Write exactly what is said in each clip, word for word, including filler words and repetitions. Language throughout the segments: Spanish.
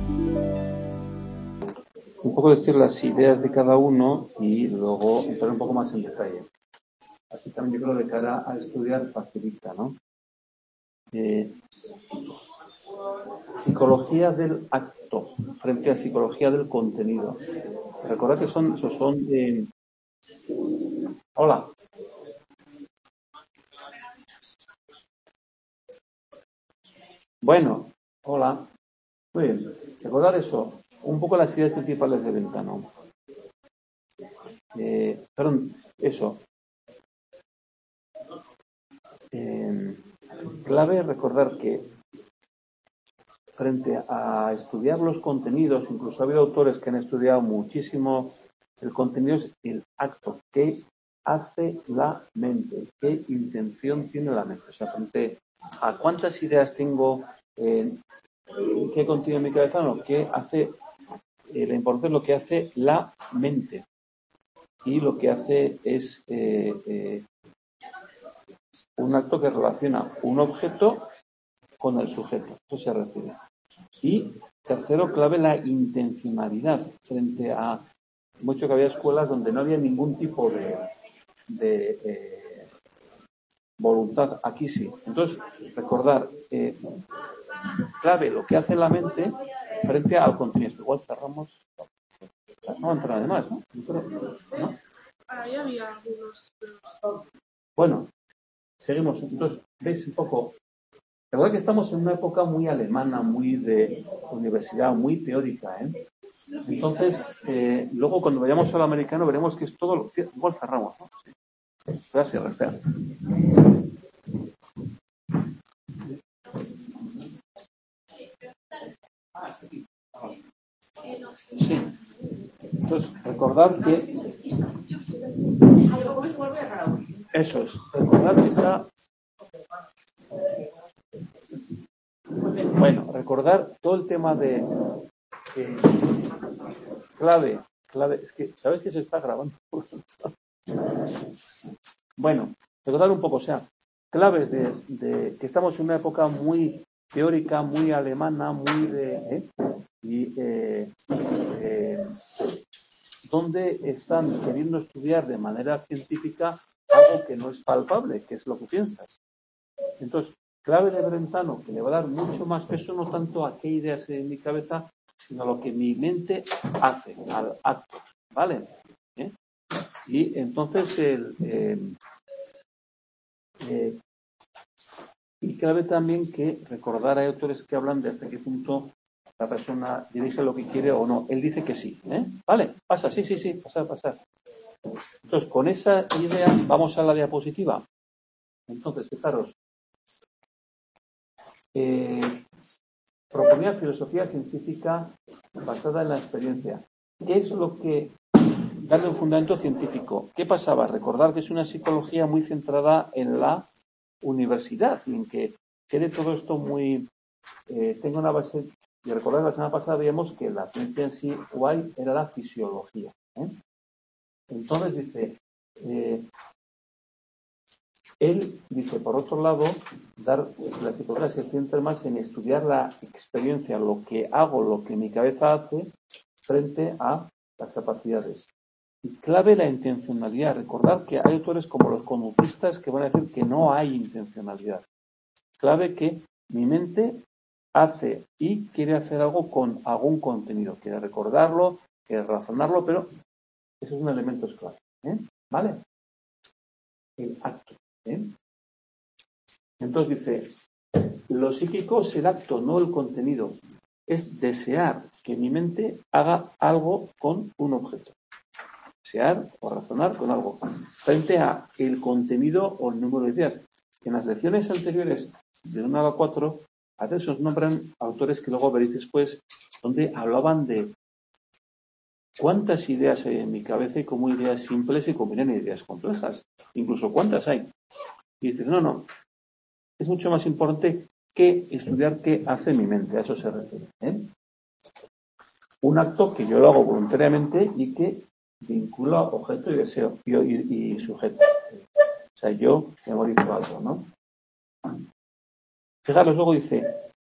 Un poco decir las ideas de cada uno y luego entrar un poco más en detalle. Así también yo creo que de cara a estudiar facilita, ¿no? Eh, psicología del acto frente a psicología del contenido. Recordad que son, esos son eh... hola. Bueno, hola. Muy bien. Recordad eso. Un poco las ideas principales de Brentano. Eh, perdón, eso. Eh, clave recordar que frente a estudiar los contenidos, incluso ha habido autores que han estudiado muchísimo el contenido, es el acto, qué hace la mente, qué intención tiene la mente. O sea, frente a cuántas ideas tengo, eh, qué contenido en mi cabeza, no, qué hace, eh, la importancia es lo que hace la mente. Y lo que hace es eh, eh, un acto que relaciona un objeto con el sujeto. Eso se refiere. Y tercero, clave, la intencionalidad frente a mucho que había escuelas donde no había ningún tipo de, de eh, voluntad. Aquí sí. Entonces, recordar, eh, clave, lo que hace la mente frente al contenido. Igual cerramos. No entra nada más, ¿no? ¿No? Ahí había algunos. Bueno, seguimos. Entonces, veis un poco. La verdad que estamos en una época muy alemana, muy de universidad, muy teórica, ¿eh? Entonces, eh, luego cuando vayamos al americano veremos que es todo lo... Igual cerramos, ¿no? Gracias, espera. Sí. Entonces, recordar que... Eso es. Recordar que está... Bueno, recordar todo el tema de... Eh, clave, clave... Es que, ¿sabes que se está grabando? Bueno, recordar un poco, o sea, claves de, de que estamos en una época muy teórica, muy alemana, muy de... ¿eh? Y eh, eh, donde están queriendo estudiar de manera científica algo que no es palpable, que es lo que piensas. Entonces, clave de Brentano, que le va a dar mucho más peso no tanto a qué ideas hay en mi cabeza, sino a lo que mi mente hace, al acto, ¿vale? ¿Eh? Y entonces, el, eh, eh, y clave también que recordar, hay autores que hablan de hasta qué punto la persona dirige lo que quiere o no. Él dice que sí, ¿eh? Vale, pasa, sí, sí, sí, pasar, pasar. Entonces, con esa idea vamos a la diapositiva. Entonces, fijaros, eh, proponía filosofía científica basada en la experiencia. ¿Qué es lo que darle un fundamento científico? ¿Qué pasaba? Recordar que es una psicología muy centrada en la universidad y en que quede todo esto muy... Eh, tenga una base... Y recordar que la semana pasada veíamos que la ciencia en sí, guay, era la fisiología. ¿eh? Entonces dice... Eh, Él dice, por otro lado, dar la psicología se centra más en estudiar la experiencia, lo que hago, lo que mi cabeza hace, frente a las capacidades. Y clave la intencionalidad. Recordar que hay autores como los conductistas que van a decir que no hay intencionalidad. Clave que mi mente hace y quiere hacer algo con algún contenido. Quiere recordarlo, quiere razonarlo, pero eso es un elemento clave. ¿eh? ¿Vale? El acto. ¿eh? Entonces dice, lo psíquico es el acto, no el contenido. Es desear que mi mente haga algo con un objeto. Desear o razonar con algo. Frente a el contenido o el número de ideas. En las lecciones anteriores, de uno a la cuatro, a veces os nombran autores que luego veréis después, donde hablaban de cuántas ideas hay en mi cabeza y cómo ideas simples se combinan en ideas complejas. Incluso cuántas hay. Y dices, no, no. Es mucho más importante que estudiar qué hace mi mente, a eso se refiere. ¿eh? Un acto que yo lo hago voluntariamente y que vincula objeto y deseo y, y, y sujeto. O sea, yo memorizo algo, ¿no? Fijaros, luego dice,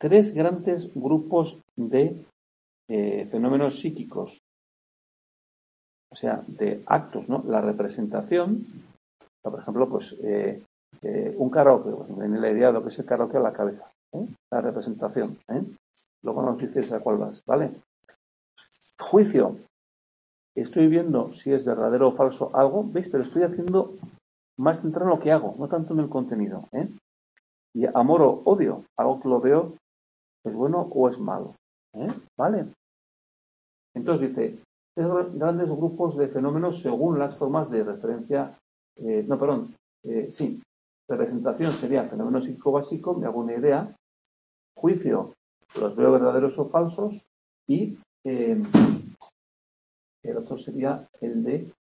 tres grandes grupos de eh, fenómenos psíquicos, o sea, de actos, ¿no? La representación, por ejemplo, pues eh, eh, un karaoke, pues, me viene la idea de lo que es el karaoke a la cabeza, ¿eh? La representación, ¿eh? Luego nos dices a cuál vas, ¿vale? Juicio. Estoy viendo si es verdadero o falso algo, ¿veis? Pero estoy haciendo más centrado en lo que hago, no tanto en el contenido, ¿eh? Y amor o odio, algo que lo veo, ¿es bueno o es malo? ¿Eh? ¿Vale? Entonces dice, tres grandes grupos de fenómenos según las formas de referencia, eh, no, perdón, eh, sí, representación sería fenómeno psíquico básico, me hago una idea, juicio, los veo verdaderos o falsos, y eh, el otro sería el de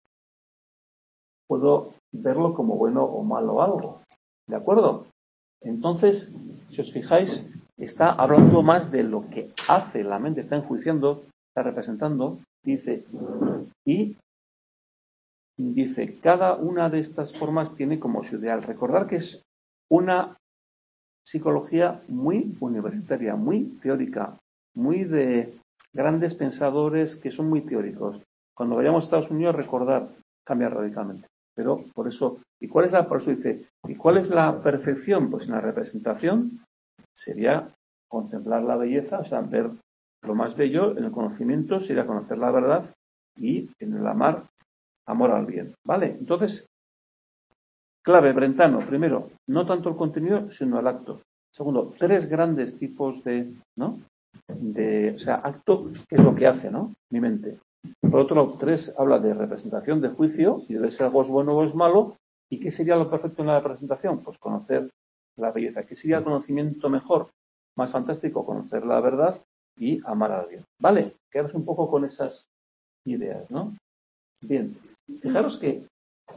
puedo verlo como bueno o malo algo. ¿De acuerdo? Entonces, si os fijáis, está hablando más de lo que hace la mente, está enjuiciando, está representando, dice, y dice, cada una de estas formas tiene como su ideal. Recordar que es una psicología muy universitaria, muy teórica, muy de grandes pensadores que son muy teóricos. Cuando vayamos a Estados Unidos, recordar, cambia radicalmente. Pero por eso, ¿y cuál es la, por eso dice, ¿y cuál es la perfección? Pues en la representación sería contemplar la belleza, o sea, ver lo más bello, en el conocimiento sería conocer la verdad y en el amar, amor al bien. ¿Vale? Entonces, clave, Brentano, primero, no tanto el contenido, sino el acto. Segundo, tres grandes tipos de, ¿no? De, o sea, acto, ¿qué es lo que hace, ¿no? Mi mente. Por otro lado, tres habla de representación, de juicio, y de si algo es bueno o es malo. ¿Y qué sería lo perfecto en la representación? Pues conocer la belleza. ¿Qué sería el conocimiento mejor, más fantástico? Conocer la verdad y amar a alguien. ¿Vale? Quedaros un poco con esas ideas, ¿no? Bien. Fijaros que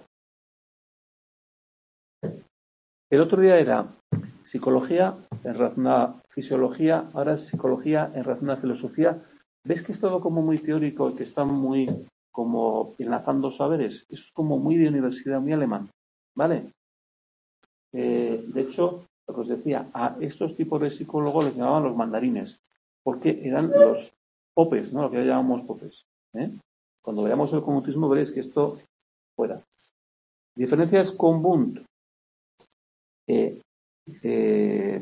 el otro día era psicología en relación a fisiología, ahora es psicología en relación a filosofía. ¿Ves que es todo como muy teórico y que está muy como enlazando saberes? Eso es como muy de universidad, muy alemán, ¿vale? Eh, de hecho, lo que os decía, a estos tipos de psicólogos les llamaban los mandarines, porque eran los popes, ¿no? Lo que llamamos popes, ¿eh? Cuando veamos el conductismo veréis que esto fuera. Diferencias con Wundt. Eh, eh,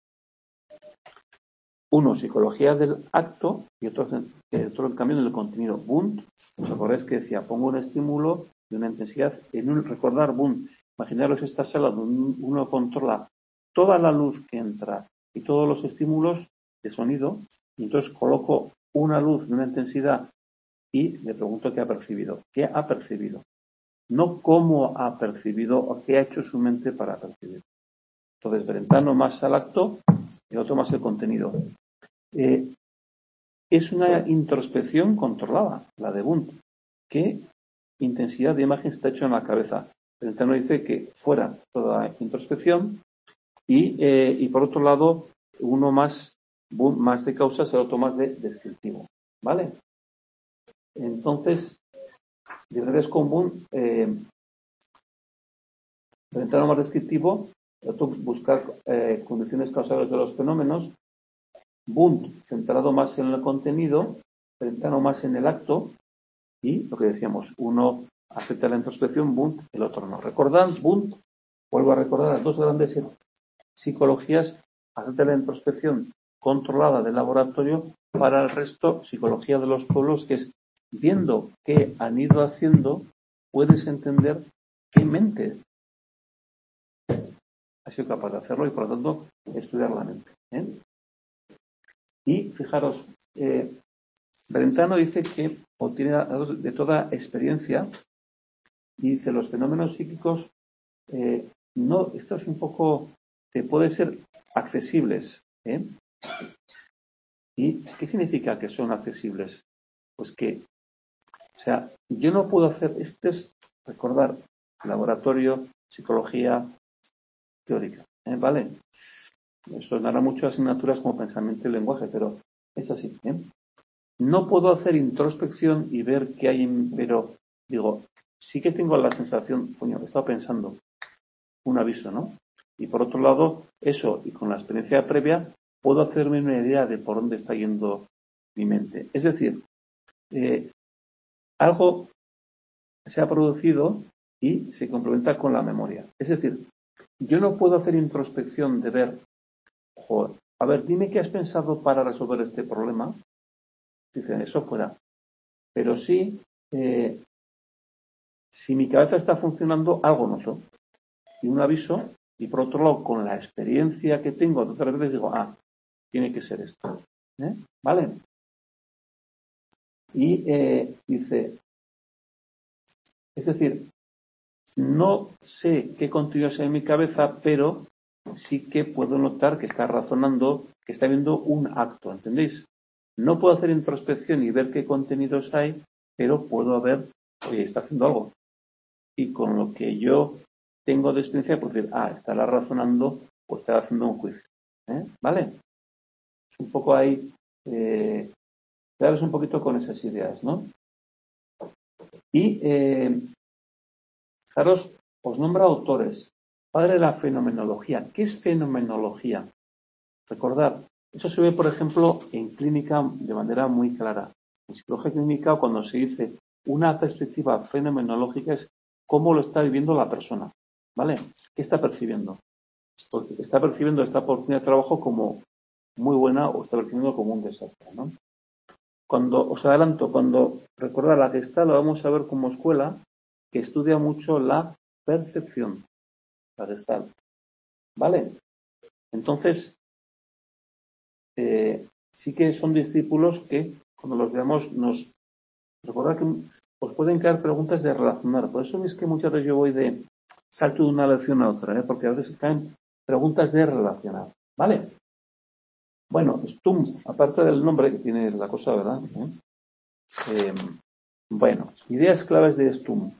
uno, psicología del acto y otro, eh, otro en cambio, en el contenido. Wundt, os acordáis que decía, pongo un estímulo de una intensidad en un, recordar Wundt, imaginaros esta sala donde uno controla toda la luz que entra y todos los estímulos de sonido, y entonces coloco una luz de una intensidad y le pregunto qué ha percibido. ¿Qué ha percibido? No cómo ha percibido o qué ha hecho su mente para percibir. Entonces, Brentano más al acto y otro más el contenido. Eh, es una introspección controlada, la de Wundt. ¿Qué intensidad de imagen está hecho en la cabeza? Brentano dice que fuera toda introspección y, eh, y por otro lado, uno más, más de causas, el otro más de descriptivo. ¿Vale? Entonces, diferencias con Wundt, eh, Brentano más descriptivo, el otro buscar eh, condiciones causales de los fenómenos. Wundt centrado más en el contenido, Brentano más en el acto, y lo que decíamos, uno acepta la introspección, Wundt, el otro no. Recordad, Wundt, vuelvo a recordar las dos grandes psicologías, acepta la introspección controlada del laboratorio, para el resto, psicología de los pueblos, que es viendo qué han ido haciendo, puedes entender qué mente ha sido capaz de hacerlo y por lo tanto estudiar la mente. ¿eh? Y fijaros, eh, Brentano dice que obtiene de toda experiencia y dice los fenómenos psíquicos eh, no, esto es un poco, que puede ser accesibles. ¿eh? ¿Y qué significa que son accesibles? Pues que, o sea, yo no puedo hacer, esto es recordar, laboratorio, psicología teórica, ¿eh? ¿vale? Eso dará muchas asignaturas como pensamiento y lenguaje, pero es así. ¿eh? No puedo hacer introspección y ver qué hay, en, pero digo, sí que tengo la sensación, coño, he estado pensando, un aviso, ¿no? Y por otro lado, eso, y con la experiencia previa, puedo hacerme una idea de por dónde está yendo mi mente. Es decir, eh, algo se ha producido y se complementa con la memoria. Es decir, yo no puedo hacer introspección de ver, joder, a ver, dime qué has pensado para resolver este problema. Dicen, eso fuera. Pero sí, eh, si mi cabeza está funcionando, algo noto. Y un aviso, y por otro lado, con la experiencia que tengo, de otras veces digo, ah, tiene que ser esto. ¿Eh? ¿Vale? Y eh, dice, es decir, no sé qué contenido hay en mi cabeza, pero sí que puedo notar que está razonando, que está viendo un acto, ¿entendéis? No puedo hacer introspección y ver qué contenidos hay, pero puedo ver, oye, está haciendo algo. Y con lo que yo tengo de experiencia, puedo decir, ah, estará razonando o estará haciendo un juicio. ¿Eh? ¿Vale? Es un poco ahí, eh, quedaros un poquito con esas ideas, ¿no? Y, eh, fijaros, os nombra autores. Padre de la fenomenología. ¿Qué es fenomenología? Recordad, eso se ve, por ejemplo, en clínica de manera muy clara. En psicología clínica, cuando se dice una perspectiva fenomenológica, es cómo lo está viviendo la persona. ¿Vale? ¿Qué está percibiendo? Porque está percibiendo esta oportunidad de trabajo como muy buena o está percibiendo como un desastre, ¿no? Cuando, os adelanto, cuando recordad la Gestalt, lo vamos a ver como escuela que estudia mucho la percepción, la Gestalt. ¿Vale? Entonces, eh, sí que son discípulos que, cuando los veamos, nos recordad que os pueden caer preguntas de relacionar. Por eso es que muchas veces yo voy de salto de una lección a otra, ¿eh? Porque a veces caen preguntas de relacionar. ¿Vale? Bueno, Stum, aparte del nombre que tiene la cosa, ¿verdad? ¿Eh? Eh, bueno, ideas claves de Stum.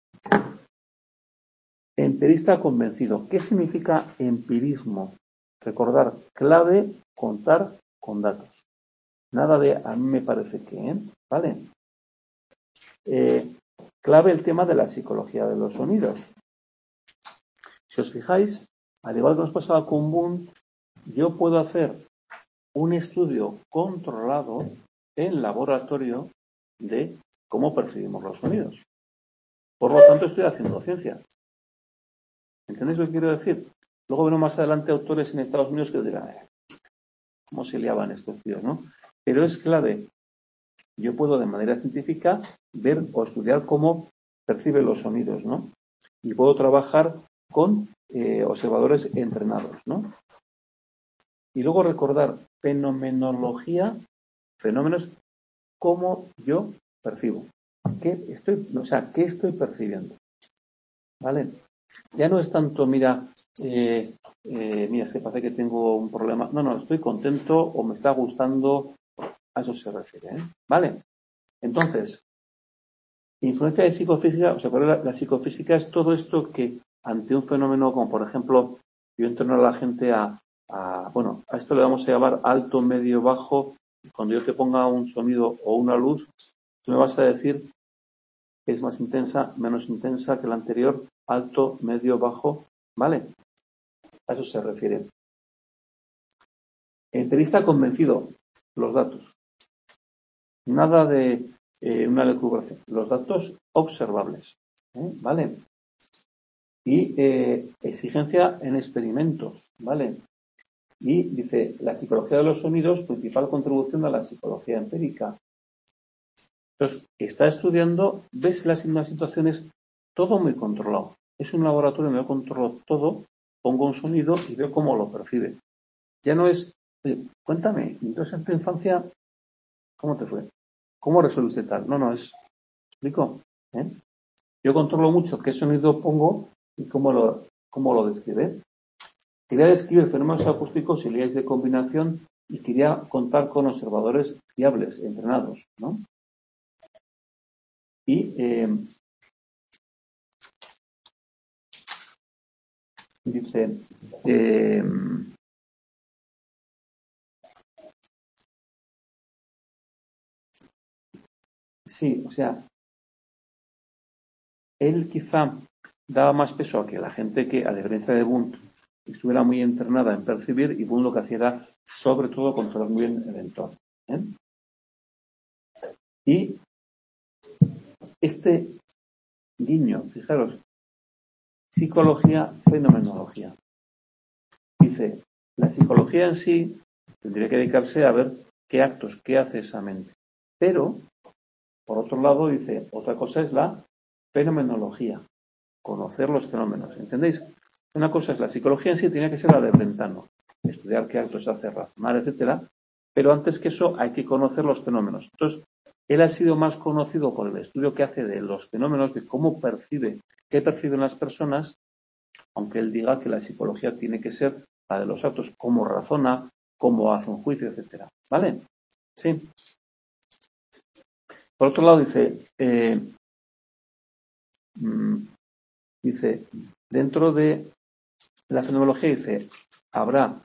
Empirista convencido. ¿Qué significa empirismo? Recordar, clave, contar con datos. Nada de a mí me parece que, ¿eh? ¿Vale? Eh, clave el tema de la psicología de los sonidos. Si os fijáis, al igual que nos pasaba con Boone, yo puedo hacer un estudio controlado en laboratorio de cómo percibimos los sonidos. Por lo tanto, estoy haciendo ciencia. ¿Entendéis lo que quiero decir? Luego veremos más adelante autores en Estados Unidos que dirán, eh, ¿cómo se liaban estos tíos, no? Pero es clave. Yo puedo de manera científica ver o estudiar cómo percibe los sonidos, ¿no? Y puedo trabajar con eh, observadores entrenados, ¿no? Y luego recordar fenomenología, fenómenos, cómo yo percibo. ¿Qué estoy, o sea, qué estoy percibiendo? ¿Vale? Ya no es tanto, mira, eh, eh, mira, es que parece que tengo un problema. No, no, estoy contento o me está gustando. A eso se refiere, ¿eh? ¿Vale? Entonces, influencia de psicofísica, o sea, la, la psicofísica es todo esto que ante un fenómeno como, por ejemplo, yo entreno a la gente a, a, bueno, a esto le vamos a llamar alto, medio, bajo. Cuando yo te ponga un sonido o una luz, tú me vas a decir que es más intensa, menos intensa que la anterior, alto, medio, bajo, ¿vale? A eso se refiere. Empirista convencido, los datos. Nada de eh, una elucubración. Los datos observables, ¿eh? ¿Vale? Y eh, exigencia en experimentos, ¿vale? Y dice, la psicología de los sonidos, principal contribución a la psicología empírica. Entonces, está estudiando, ves las mismas situaciones, todo muy controlado. Es un laboratorio donde yo controlo todo, pongo un sonido y veo cómo lo percibe. Ya no es, oye, cuéntame, entonces en tu infancia, ¿cómo te fue? ¿Cómo resolviste tal? No, no, es, ¿explico? ¿Eh? Yo controlo mucho qué sonido pongo y cómo lo, cómo lo describe. Quería describir fenómenos acústicos y leyes de combinación y quería contar con observadores fiables, entrenados, ¿no? Y eh, dice, eh, sí, o sea, él quizá daba más peso a que la gente que, a diferencia de Bunt, estuviera muy entrenada en percibir y Boone lo que hacía era, sobre todo, controlar muy bien el entorno. ¿eh? Y este guiño, fijaros, psicología, fenomenología. Dice, la psicología en sí tendría que dedicarse a ver qué actos, qué hace esa mente. Pero, por otro lado, dice, otra cosa es la fenomenología, conocer los fenómenos. ¿Entendéis? Una cosa es la psicología en sí, tenía que ser la de Brentano, estudiar qué actos hace, razonar, etcétera. Pero antes que eso hay que conocer los fenómenos. Entonces, él ha sido más conocido por el estudio que hace de los fenómenos, de cómo percibe, qué perciben las personas, aunque él diga que la psicología tiene que ser la de los actos, cómo razona, cómo hace un juicio, etcétera. ¿Vale? Sí. Por otro lado, dice, eh, mmm, dice, dentro de la fenomenología, dice, habrá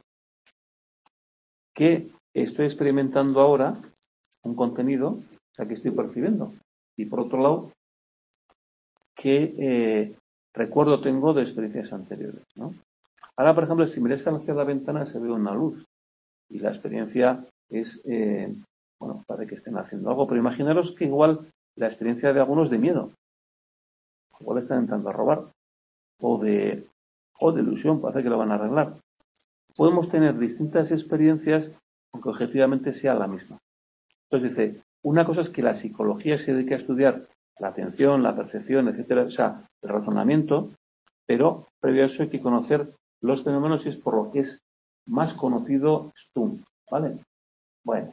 que estoy experimentando ahora un contenido, o sea, que estoy percibiendo. Y por otro lado, qué eh, recuerdo tengo de experiencias anteriores, ¿no? Ahora, por ejemplo, si miras hacia la ventana se ve una luz y la experiencia es, eh, bueno, parece que estén haciendo algo, pero imaginaros que igual la experiencia de algunos de miedo, igual están entrando a robar, o de, o de ilusión, parece que lo van a arreglar. Podemos tener distintas experiencias aunque objetivamente sea la misma. Entonces dice, una cosa es que la psicología se dedique a estudiar la atención, la percepción, etcétera, o sea, el razonamiento, pero previo a eso hay que conocer los fenómenos y es por lo que es más conocido Stum, ¿vale? Bueno.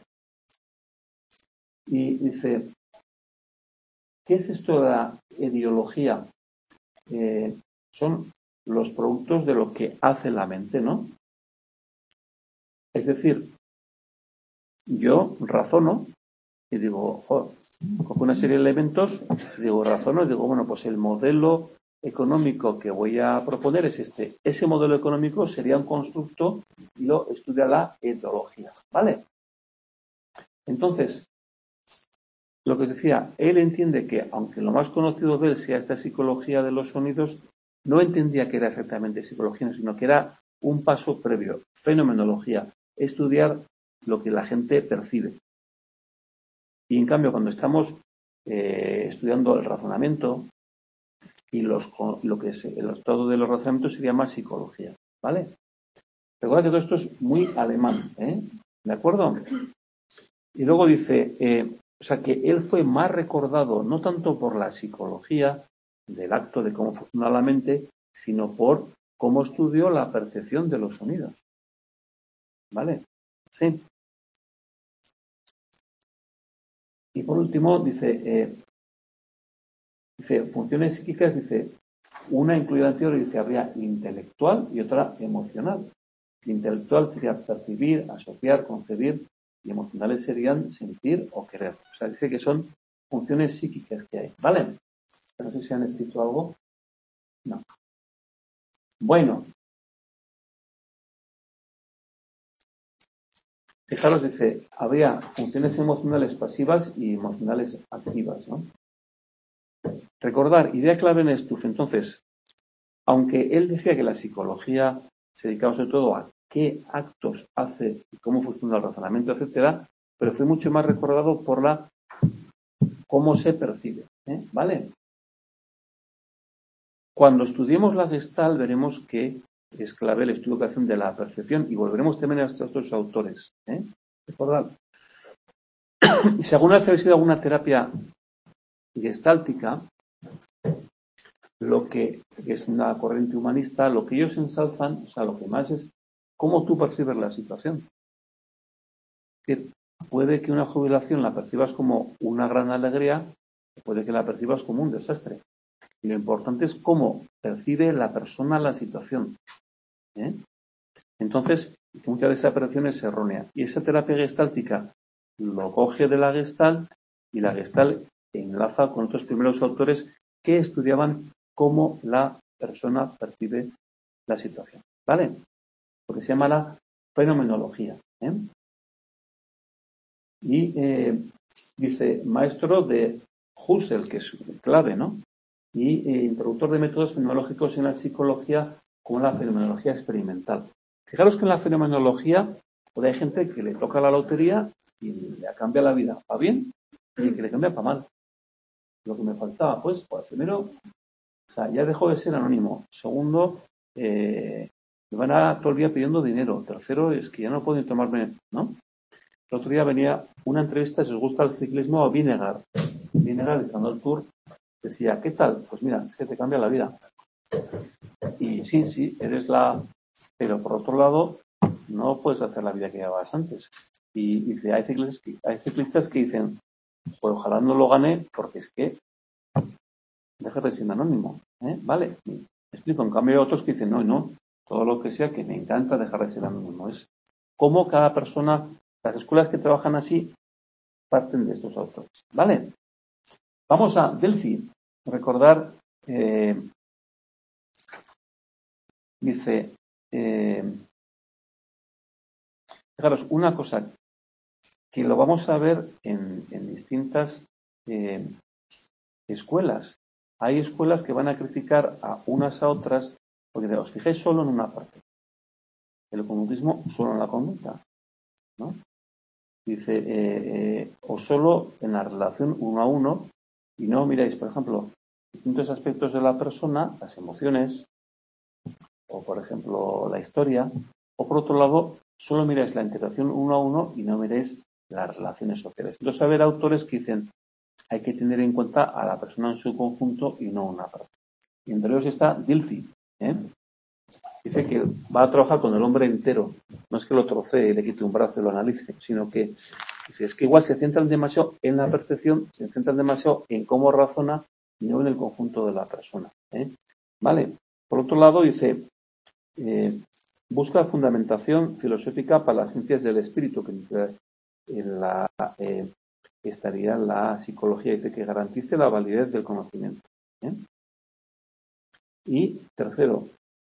Y dice, ¿qué es esto de la ideología? Eh, son los productos de lo que hace la mente, ¿no? Es decir, yo razono y digo, joder, cojo una serie de elementos, digo, razono y digo, bueno, pues el modelo económico que voy a proponer es este. Ese modelo económico sería un constructo y lo estudia la ideología, ¿vale? Entonces, lo que os decía, él entiende que, aunque lo más conocido de él sea esta psicología de los sonidos, no entendía que era exactamente psicología, sino que era un paso previo, fenomenología, estudiar lo que la gente percibe. Y en cambio, cuando estamos eh, estudiando el razonamiento y los, lo que es el estado de los razonamientos sería más psicología, ¿vale? Recuerda que todo esto es muy alemán, ¿eh? ¿De acuerdo? Y luego dice, eh, o sea, que él fue más recordado no tanto por la psicología del acto de cómo funciona la mente, sino por cómo estudió la percepción de los sonidos. ¿Vale? Sí. Y por último, dice, eh, dice, funciones psíquicas, dice, una incluida anterior, dice, habría intelectual y otra emocional. Intelectual sería percibir, asociar, concebir, y emocionales serían sentir o querer. O sea, dice que son funciones psíquicas que hay. ¿Vale? No sé si han escrito algo. No. Bueno. Fijaros, dice, habría funciones emocionales pasivas y emocionales activas, ¿no? Recordar, idea clave en Stuff. Entonces, aunque él decía que la psicología se dedicaba sobre todo a qué actos hace y cómo funciona el razonamiento, etcétera, pero fue mucho más recordado por la cómo se percibe, ¿eh? ¿Vale? Cuando estudiemos la Gestalt veremos que es clave el estudio que hacen de la percepción y volveremos también a estos dos autores, ¿eh? Recordad. Y si alguna vez habéis ido a alguna terapia gestáltica, lo que, que es una corriente humanista, lo que ellos ensalzan, o sea, lo que más es cómo tú percibes la situación. Es decir, puede que una jubilación la percibas como una gran alegría, puede que la percibas como un desastre. Y lo importante es cómo percibe la persona la situación, ¿eh? Entonces, muchas de esa percepción es errónea. Y esa terapia gestáltica lo coge de la Gestalt y la Gestalt enlaza con otros primeros autores que estudiaban cómo la persona percibe la situación. ¿Vale? Lo que se llama la fenomenología, ¿eh? Y eh, dice, maestro de Husserl, que es clave, ¿no? Y eh, introductor de métodos fenomenológicos en la psicología como la fenomenología experimental. Fijaros que en la fenomenología pues hay gente que le toca la lotería y le cambia la vida para bien y que le cambia para mal. Lo que me faltaba, pues, pues primero, o sea, ya dejó de ser anónimo. Segundo, eh, me van a todo el día pidiendo dinero. Tercero, es que ya no pueden tomarme, ¿no? El otro día venía una entrevista, si os gusta el ciclismo, a Vinegar. Vinegar, estando el Tour, decía, ¿qué tal? Pues mira, es que te cambia la vida. Y sí, sí, eres la... Pero por otro lado, no puedes hacer la vida que llevabas antes. Y dice, hay ciclistas, hay ciclistas que dicen, pues ojalá no lo gane, porque es que deje de ser anónimo. ¿eh? Vale, me explico. En cambio hay otros que dicen, no, no, todo lo que sea, que me encanta dejar de ser anónimo. Es como cada persona, las escuelas que trabajan así, parten de estos autores. Vale, vamos a Delphi. Recordar, eh, dice, eh, fijaros, una cosa que lo vamos a ver en, en distintas eh, escuelas. Hay escuelas que van a criticar a unas a otras porque os fijáis solo en una parte. El conductismo solo en la conducta, ¿no? Dice, eh, eh, o solo en la relación uno a uno y no miráis, por ejemplo, distintos aspectos de la persona, las emociones, o por ejemplo la historia, o por otro lado, solo miráis la interacción uno a uno y no miráis las relaciones sociales. Entonces, a ver autores que dicen, hay que tener en cuenta a la persona en su conjunto y no una parte. Y entre ellos está Dilthey, ¿eh? Dice que va a trabajar con el hombre entero. No es que lo trocee y le quite un brazo y lo analice, sino que dice, es que igual se centran demasiado en la percepción, se centran demasiado en cómo razona y no en el conjunto de la persona. ¿eh? Vale. Por otro lado, dice, eh, busca fundamentación filosófica para las ciencias del espíritu, que en la, eh, estaría la psicología, dice que garantice la validez del conocimiento. ¿eh? Y tercero,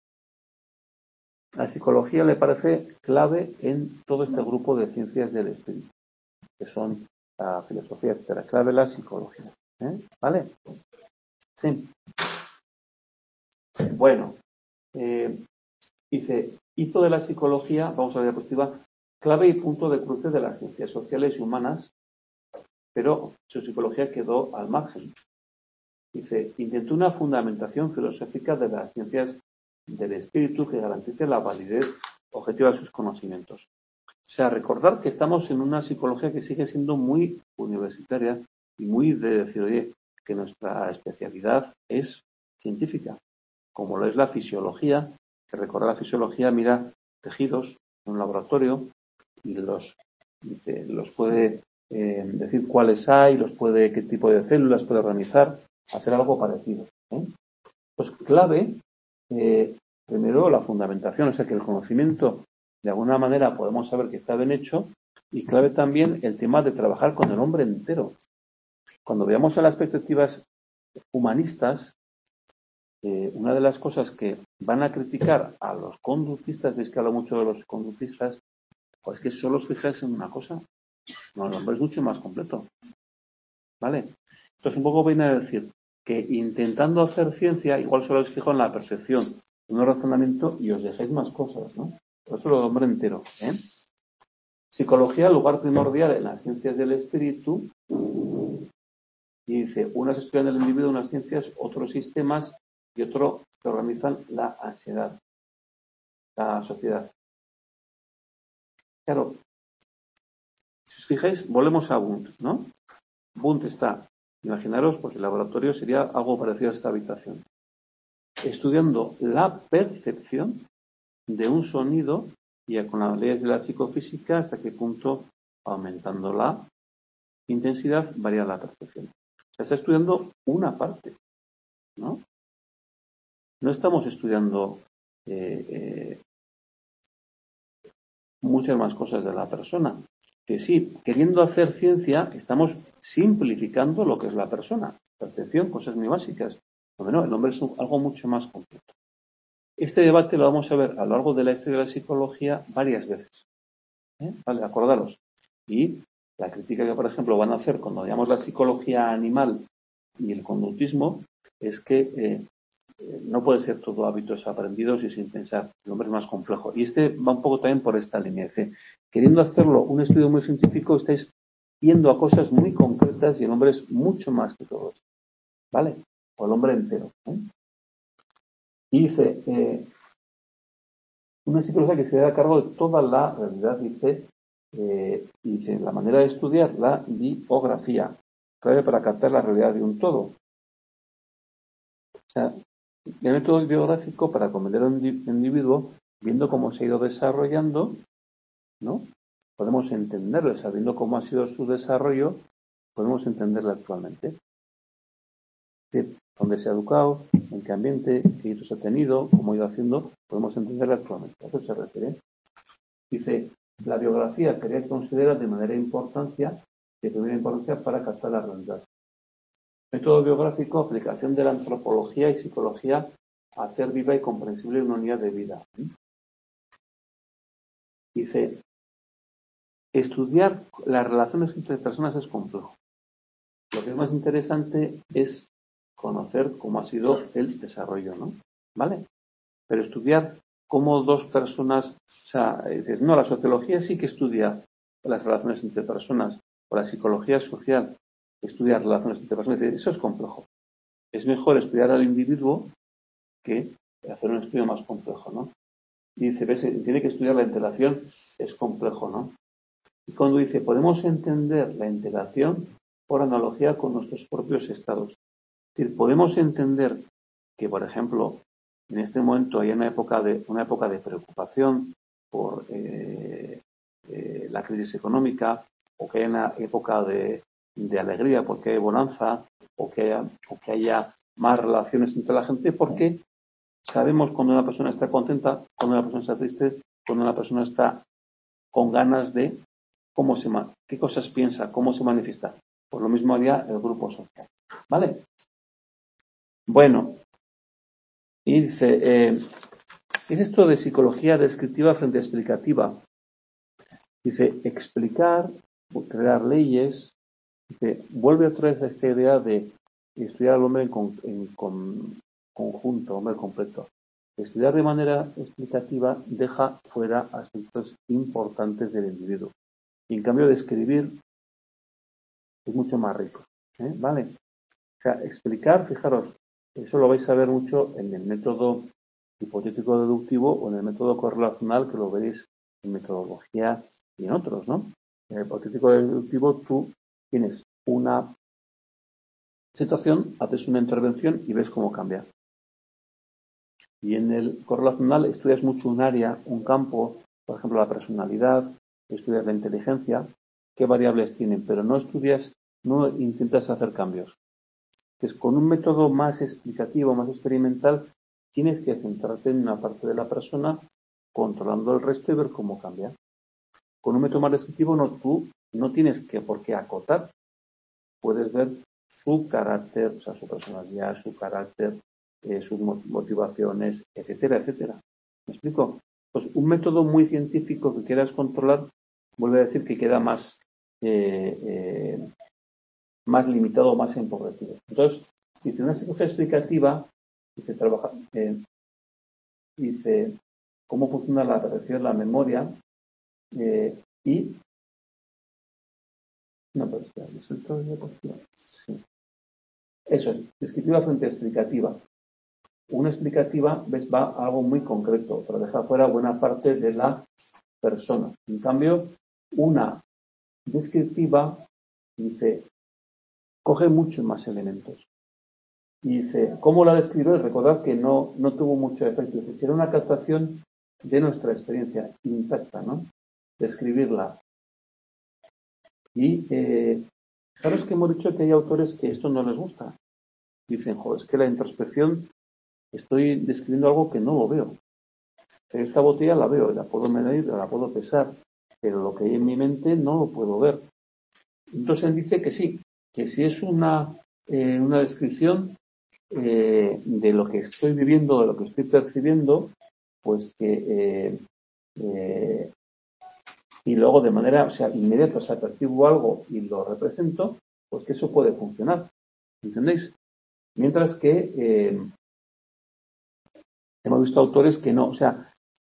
la psicología le parece clave en todo este grupo de ciencias del espíritu, que son la filosofía, etcétera. Clave la psicología. ¿eh? ¿Vale? Sí. Bueno, eh, dice, hizo de la psicología, vamos a la diapositiva, clave y punto de cruce de las ciencias sociales y humanas, pero su psicología quedó al margen. Dice, intentó una fundamentación filosófica de las ciencias del espíritu que garantice la validez objetiva de sus conocimientos. O sea, recordar que estamos en una psicología que sigue siendo muy universitaria y muy de decir, oye, que nuestra especialidad es científica, como lo es la fisiología, que recordar la fisiología mira tejidos en un laboratorio y los, dice, los puede eh, decir cuáles hay, los puede, qué tipo de células puede organizar, hacer algo parecido. ¿eh? Pues clave, eh, primero la fundamentación, o sea que el conocimiento de alguna manera podemos saber que está bien hecho, y clave también el tema de trabajar con el hombre entero. Cuando veamos a las perspectivas humanistas, eh, una de las cosas que van a criticar a los conductistas, veis que hablo mucho de los conductistas, pues que solo os fijáis en una cosa. No, el hombre es mucho más completo. ¿Vale? Entonces un poco viene a decir que intentando hacer ciencia, igual solo os fijo en la percepción, en un razonamiento y os dejáis más cosas, ¿no? Por eso lo hombre entero, ¿eh? Psicología, lugar primordial en las ciencias del espíritu. Y dice, unas estudian el individuo, unas ciencias, otros sistemas y otro que organizan la ansiedad, la sociedad. Claro, si os fijáis, volvemos a Wundt, ¿no? Wundt está, imaginaros, pues el laboratorio sería algo parecido a esta habitación, estudiando la percepción de un sonido y con las leyes de la psicofísica hasta qué punto, aumentando la intensidad, varía la percepción. O sea, está estudiando una parte, ¿no? No estamos estudiando eh, eh, muchas más cosas de la persona. Que sí, queriendo hacer ciencia, estamos simplificando lo que es la persona. Percepción, cosas muy básicas. Bueno, el hombre es algo mucho más completo. Este debate lo vamos a ver a lo largo de la historia de la psicología varias veces. ¿Eh? Vale, acordaros. Y la crítica que, por ejemplo, van a hacer cuando veamos la psicología animal y el conductismo es que eh, eh, no puede ser todo hábitos aprendidos y sin pensar. El hombre es más complejo. Y este va un poco también por esta línea. Dice, queriendo hacerlo un estudio muy científico, estáis yendo a cosas muy concretas y el hombre es mucho más que todo eso. ¿Vale? O el hombre entero. ¿eh? Y dice, eh, una psicología que se da a cargo de toda la realidad, dice, eh, dice, la manera de estudiar la biografía, clave para captar la realidad de un todo. O sea, el método biográfico para comprender a un individuo, viendo cómo se ha ido desarrollando, ¿no? Podemos entenderlo, sabiendo cómo ha sido su desarrollo, podemos entenderlo actualmente. De dónde se ha educado, en qué ambiente, qué hitos ha tenido, cómo ha ido haciendo, podemos entenderlo actualmente. A eso se refiere. Dice, la biografía quería considerar de manera importancia, de primera importancia para captar la realidad. Método biográfico, aplicación de la antropología y psicología a hacer viva y comprensible una unidad de vida. Dice, estudiar las relaciones entre personas es complejo. Lo que es más interesante es conocer cómo ha sido el desarrollo, ¿no? ¿Vale? Pero estudiar cómo dos personas, o sea, dices, no, la sociología sí que estudia las relaciones entre personas, o la psicología social estudia relaciones entre personas, eso es complejo. Es mejor estudiar al individuo que hacer un estudio más complejo, ¿no? Y dice, ves, tiene que estudiar la interacción, es complejo, ¿no? Y cuando dice, podemos entender la interacción por analogía con nuestros propios estados. Es decir, podemos entender que, por ejemplo, en este momento hay una época de, una época de preocupación por eh, eh, la crisis económica, o que hay una época de, de alegría porque hay bonanza, o que, haya, o que haya más relaciones entre la gente, porque sabemos cuando una persona está contenta, cuando una persona está triste, cuando una persona está con ganas de cómo se qué cosas piensa, cómo se manifiesta. Pues lo mismo haría el grupo social. ¿Vale? Bueno, y dice, eh, ¿qué es esto de psicología descriptiva frente a explicativa? Dice, explicar, crear leyes, dice, vuelve otra vez a esta idea de estudiar al hombre en, con, en con, conjunto, hombre completo. Estudiar de manera explicativa deja fuera aspectos importantes del individuo. Y en cambio de escribir es mucho más rico. ¿eh? ¿Vale? O sea, explicar, fijaros, eso lo vais a ver mucho en el método hipotético deductivo o en el método correlacional, que lo veréis en metodología y en otros, ¿no? En el hipotético deductivo tú tienes una situación, haces una intervención y ves cómo cambia. Y en el correlacional estudias mucho un área, un campo, por ejemplo la personalidad, estudias la inteligencia, qué variables tienen, pero no estudias, no intentas hacer cambios. Entonces, con un método más explicativo, más experimental, tienes que centrarte en una parte de la persona, controlando el resto y ver cómo cambia. Con un método más descriptivo, no, tú no tienes que por qué acotar. Puedes ver su carácter, o sea, su personalidad, su carácter, eh, sus motivaciones, etcétera, etcétera. ¿Me explico? Pues un método muy científico que quieras controlar, vuelve a decir que queda más, eh, eh, más limitado, más empobrecido. Entonces, dice, una psicología explicativa, dice, trabaja, eh, dice, cómo funciona la atención, la memoria, eh, y no, pero espera, ¿es el todo de postura? Sí. Eso es, descriptiva frente a explicativa. Una explicativa, ves, va a algo muy concreto, pero deja fuera buena parte de la persona. En cambio, una descriptiva, dice, coge muchos más elementos. Y dice, ¿cómo la describe? Recordad que no, no tuvo mucho efecto. Es decir, era una captación de nuestra experiencia intacta, ¿no? Describirla. Y, eh, ¿sabes que hemos dicho que hay autores que esto no les gusta? Dicen, joder, es que la introspección, estoy describiendo algo que no lo veo. Esta botella la veo, la puedo medir, la puedo pesar, pero lo que hay en mi mente no lo puedo ver. Entonces él dice que sí, que si es una, eh, una descripción eh, de lo que estoy viviendo, de lo que estoy percibiendo, pues que eh, eh, y luego de manera, o sea, inmediata, o sea, percibo algo y lo represento, pues que eso puede funcionar. ¿Entendéis? Mientras que eh, hemos visto autores que no, o sea,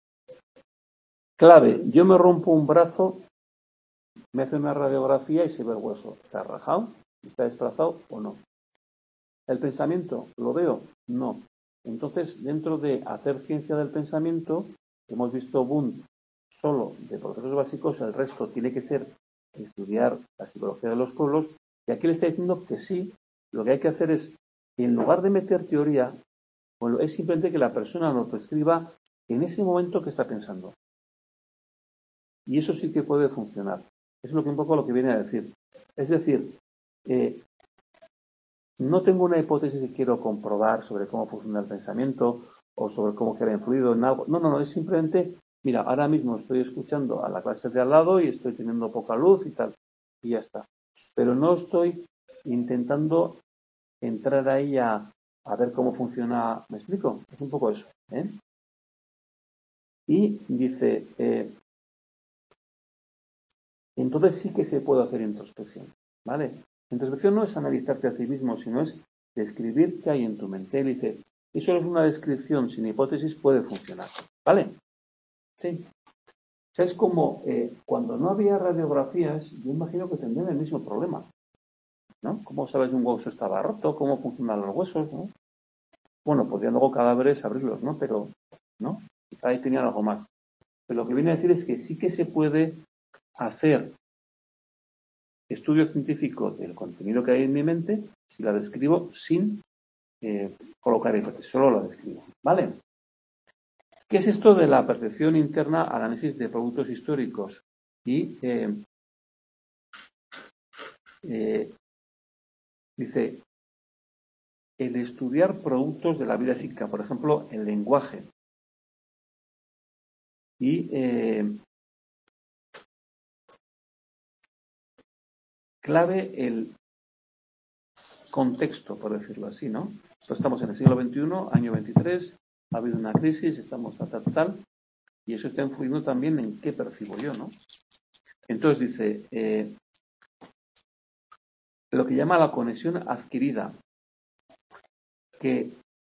clave, yo me rompo un brazo, me hace una radiografía y se ve el hueso. ¿Está rajado? ¿Está desplazado o no? ¿El pensamiento? ¿Lo veo? No. Entonces, dentro de hacer ciencia del pensamiento, hemos visto boom solo de procesos básicos, el resto tiene que ser estudiar la psicología de los pueblos, y aquí le está diciendo que sí, lo que hay que hacer es, en lugar de meter teoría, bueno, es simplemente que la persona nos prescriba en ese momento que está pensando. Y eso sí que puede funcionar. Es lo que un poco lo que viene a decir. Es decir, eh, no tengo una hipótesis que quiero comprobar sobre cómo funciona el pensamiento o sobre cómo queda influido en algo. No, no, no, es simplemente, mira, ahora mismo estoy escuchando a la clase de al lado y estoy teniendo poca luz y tal, y ya está. Pero no estoy intentando entrar ahí a, a ver cómo funciona. ¿Me explico? Es un poco eso, ¿eh? Y dice, eh, entonces sí que se puede hacer introspección, ¿vale? Introspección no es analizarte a ti mismo, sino es describir qué hay en tu mente. Él dice, eso es una descripción sin hipótesis, puede funcionar, ¿vale? Sí. O sea, es como eh, cuando no había radiografías, yo imagino que tendrían el mismo problema, ¿no? ¿Cómo sabes si un hueso estaba roto? ¿Cómo funcionan los huesos? ¿No? Bueno, podrían luego cadáveres abrirlos, ¿no? Pero, ¿no? Quizá ahí tenían algo más. Pero lo que viene a decir es que sí que se puede hacer estudio científico del contenido que hay en mi mente si la describo sin eh, colocar hipótesis, solo la describo, ¿vale? ¿Qué es esto de la percepción interna al análisis de productos históricos? Y eh, eh, dice, el estudiar productos de la vida psíquica, por ejemplo, el lenguaje. Y eh, clave el contexto, por decirlo así, ¿no? Pues estamos en el siglo veintiuno, año veintitrés, ha habido una crisis, estamos tal, tal, tal, y eso está influyendo también en qué percibo yo, ¿no? Entonces dice, eh, lo que llama la conexión adquirida, que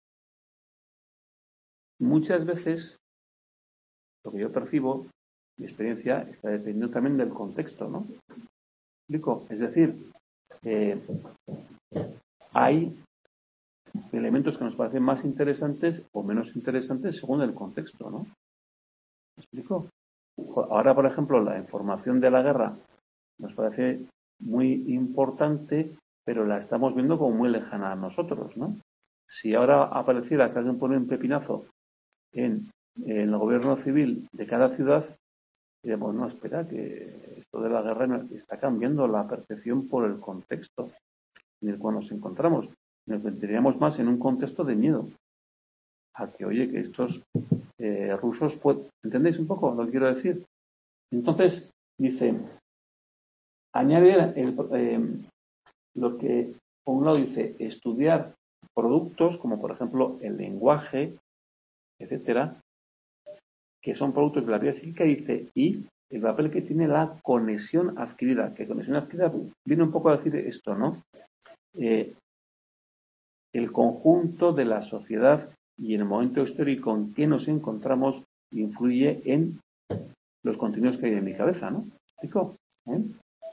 muchas veces lo que yo percibo, mi experiencia, está dependiendo también del contexto, ¿no? ¿Explico? Es decir, eh, hay elementos que nos parecen más interesantes o menos interesantes según el contexto, ¿no? ¿Me explico? Ahora, por ejemplo, la información de la guerra nos parece muy importante, pero la estamos viendo como muy lejana a nosotros, ¿no? Si ahora apareciera que alguien pone un pepinazo en, en el gobierno civil de cada ciudad, diríamos, no, espera, que esto de la guerra está cambiando la percepción por el contexto en el cual nos encontramos. Nos meteríamos más en un contexto de miedo a que, oye, que estos eh, rusos pueden... ¿Entendéis un poco lo que quiero decir? Entonces, dice, añade el, eh, lo que, por un lado, dice, estudiar productos como, por ejemplo, el lenguaje, etcétera, que son productos de la vida psíquica, dice, y el papel que tiene la conexión adquirida, que conexión adquirida viene un poco a decir esto, ¿no? Eh, el conjunto de la sociedad y el momento histórico en que nos encontramos influye en los contenidos que hay en mi cabeza, ¿no? ¿Explico? ¿Eh?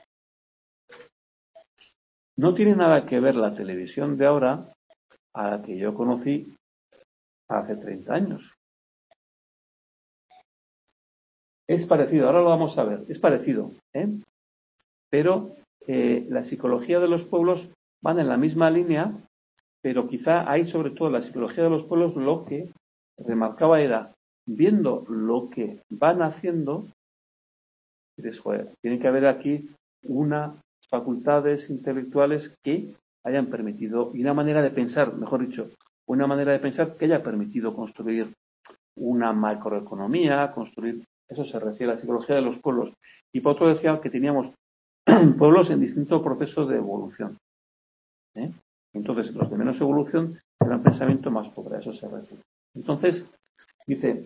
No tiene nada que ver la televisión de ahora a la que yo conocí hace treinta años. Es parecido, ahora lo vamos a ver, es parecido, ¿eh? Pero eh, la psicología de los pueblos van en la misma línea, pero quizá ahí sobre todo la psicología de los pueblos lo que remarcaba era, viendo lo que van haciendo, dices, joder, tiene que haber aquí unas facultades intelectuales que hayan permitido, y una manera de pensar, mejor dicho, una manera de pensar que haya permitido construir una macroeconomía, construir, eso se refiere a la psicología de los pueblos. Y por otro decía que teníamos pueblos en distintos procesos de evolución. ¿eh? Entonces, los de menos evolución serán pensamiento más pobre, a eso se refiere. Entonces, dice,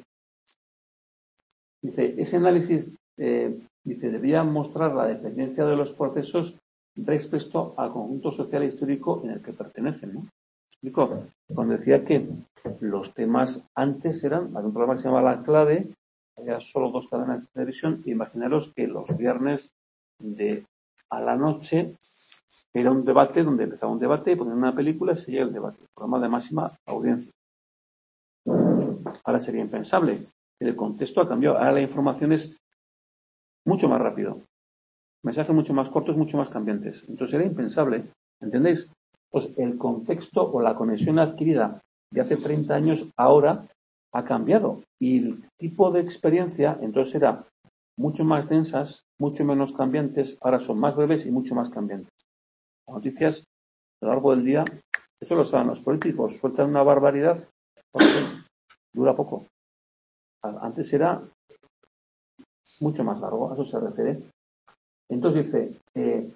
dice ese análisis eh, dice, debía mostrar la dependencia de los procesos respecto al conjunto social e histórico en el que pertenecen, ¿no? explico? Cuando decía que los temas antes eran, había un programa que se llamaba La Clave, había solo dos cadenas de televisión, e imaginaros que los viernes de a la noche era un debate donde empezaba un debate, ponían una película y seguía el debate, programa de máxima audiencia. Ahora sería impensable. El contexto ha cambiado. Ahora la información es mucho más rápido. Mensajes mucho más cortos, mucho más cambiantes. Entonces era impensable. ¿Entendéis? Pues el contexto o la conexión adquirida de hace treinta años ahora ha cambiado. Y el tipo de experiencia entonces era mucho más densas, mucho menos cambiantes. Ahora son más breves y mucho más cambiantes. Las noticias a lo largo del día, eso lo saben los políticos, sueltan una barbaridad, dura poco. Antes era mucho más largo, a eso se refiere. Entonces dice, eh,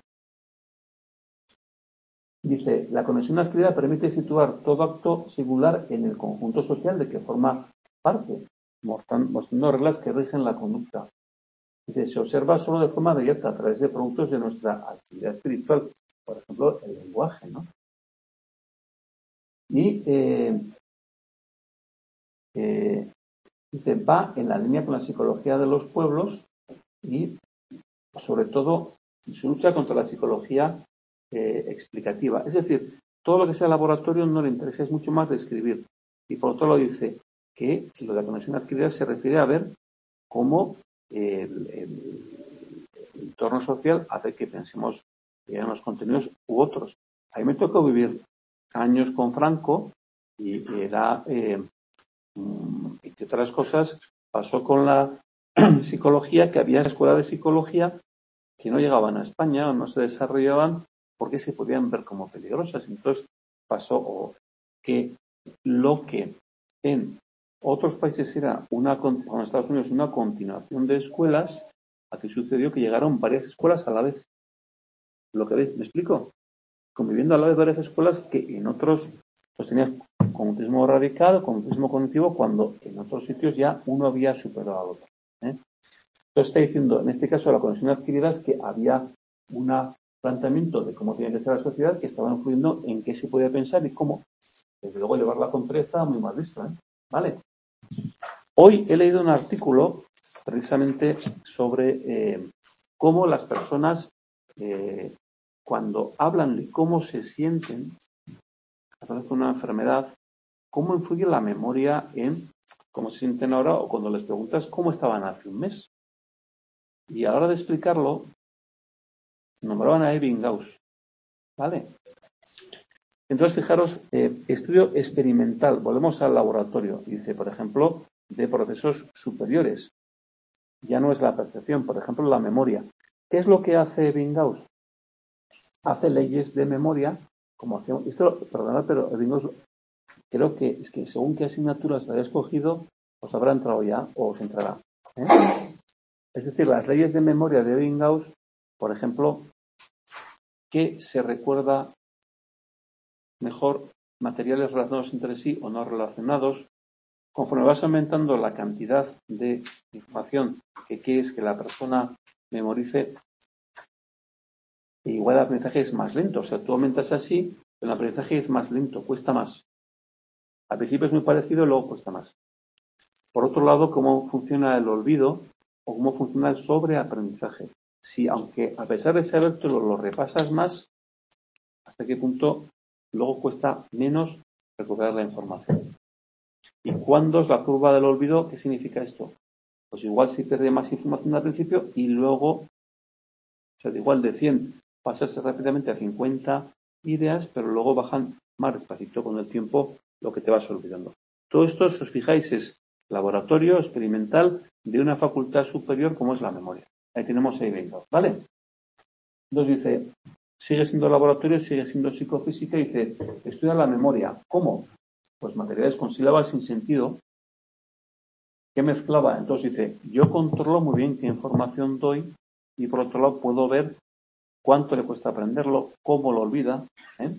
dice, la conexión adquirida permite situar todo acto singular en el conjunto social de que forma parte, mostrando reglas que rigen la conducta. Dice, se observa solo de forma directa a través de productos de nuestra actividad espiritual, por ejemplo, el lenguaje, ¿no? Y eh, eh, dice, va en la línea con la psicología de los pueblos y, sobre todo, su lucha contra la psicología eh, explicativa. Es decir, todo lo que sea laboratorio no le interesa, es mucho más de escribir. Y por otro lado dice que lo de la conexión adquirida se refiere a ver cómo el, el, el entorno social hace que pensemos en unos contenidos u otros. A mí me tocó vivir años con Franco y era, eh, entre otras cosas, pasó con la psicología, que había escuelas de psicología que no llegaban a España o no se desarrollaban porque se podían ver como peligrosas. Entonces pasó que lo que en otros países era una, como en Estados Unidos, una continuación de escuelas, aquí sucedió que llegaron varias escuelas a la vez. Lo que veis, ¿me explico? Conviviendo a la vez varias escuelas que en otros pues tenías conductismo radical, conductismo cognitivo, cuando en otros sitios ya uno había superado al otro. ¿eh? Entonces está diciendo, en este caso, la conexión adquirida es que había un planteamiento de cómo tiene que ser la sociedad que estaba influyendo en qué se podía pensar y cómo. Desde luego, llevar la contraria estaba muy mal visto. ¿eh? ¿Vale? Hoy he leído un artículo precisamente sobre eh, cómo las personas, eh, cuando hablan de cómo se sienten a través de una enfermedad, cómo influye la memoria en cómo se sienten ahora o cuando les preguntas cómo estaban hace un mes. Y a la hora de explicarlo, nombraban a Ebbinghaus. ¿Vale? Entonces, fijaros, eh, estudio experimental. Volvemos al laboratorio. Dice, por ejemplo, de procesos superiores. Ya no es la percepción, por ejemplo, la memoria. ¿Qué es lo que hace Ebbinghaus? Hace leyes de memoria, como hacemos. Esto, perdonad, pero Ebbinghaus, creo que es que según qué asignaturas haya escogido, os habrá entrado ya o os entrará. ¿eh? Es decir, las leyes de memoria de Ebbinghaus, por ejemplo, ¿qué se recuerda mejor? Materiales relacionados entre sí o no relacionados. Conforme vas aumentando la cantidad de información que quieres que la persona memorice, igual el aprendizaje es más lento. O sea, tú aumentas así, pero el aprendizaje es más lento, cuesta más. Al principio es muy parecido, luego cuesta más. Por otro lado, cómo funciona el olvido o cómo funciona el sobreaprendizaje. Si, aunque a pesar de sabértelo, lo repasas más, hasta qué punto luego cuesta menos recuperar la información. ¿Y cuándo es la curva del olvido? ¿Qué significa esto? Pues igual si pierde más información al principio y luego, o sea, igual de cien pasarse rápidamente a cincuenta ideas, pero luego bajan más despacito con el tiempo lo que te vas olvidando. Todo esto, si os fijáis, es laboratorio experimental de una facultad superior como es la memoria. Ahí tenemos ahí Ebbinghaus, ¿vale? Entonces dice, sigue siendo laboratorio, sigue siendo psicofísica, y dice, estudia la memoria. ¿Cómo? Pues materiales con sílabas sin sentido. ¿Qué mezclaba? Entonces dice, yo controlo muy bien qué información doy y por otro lado puedo ver cuánto le cuesta aprenderlo, cómo lo olvida. ¿eh?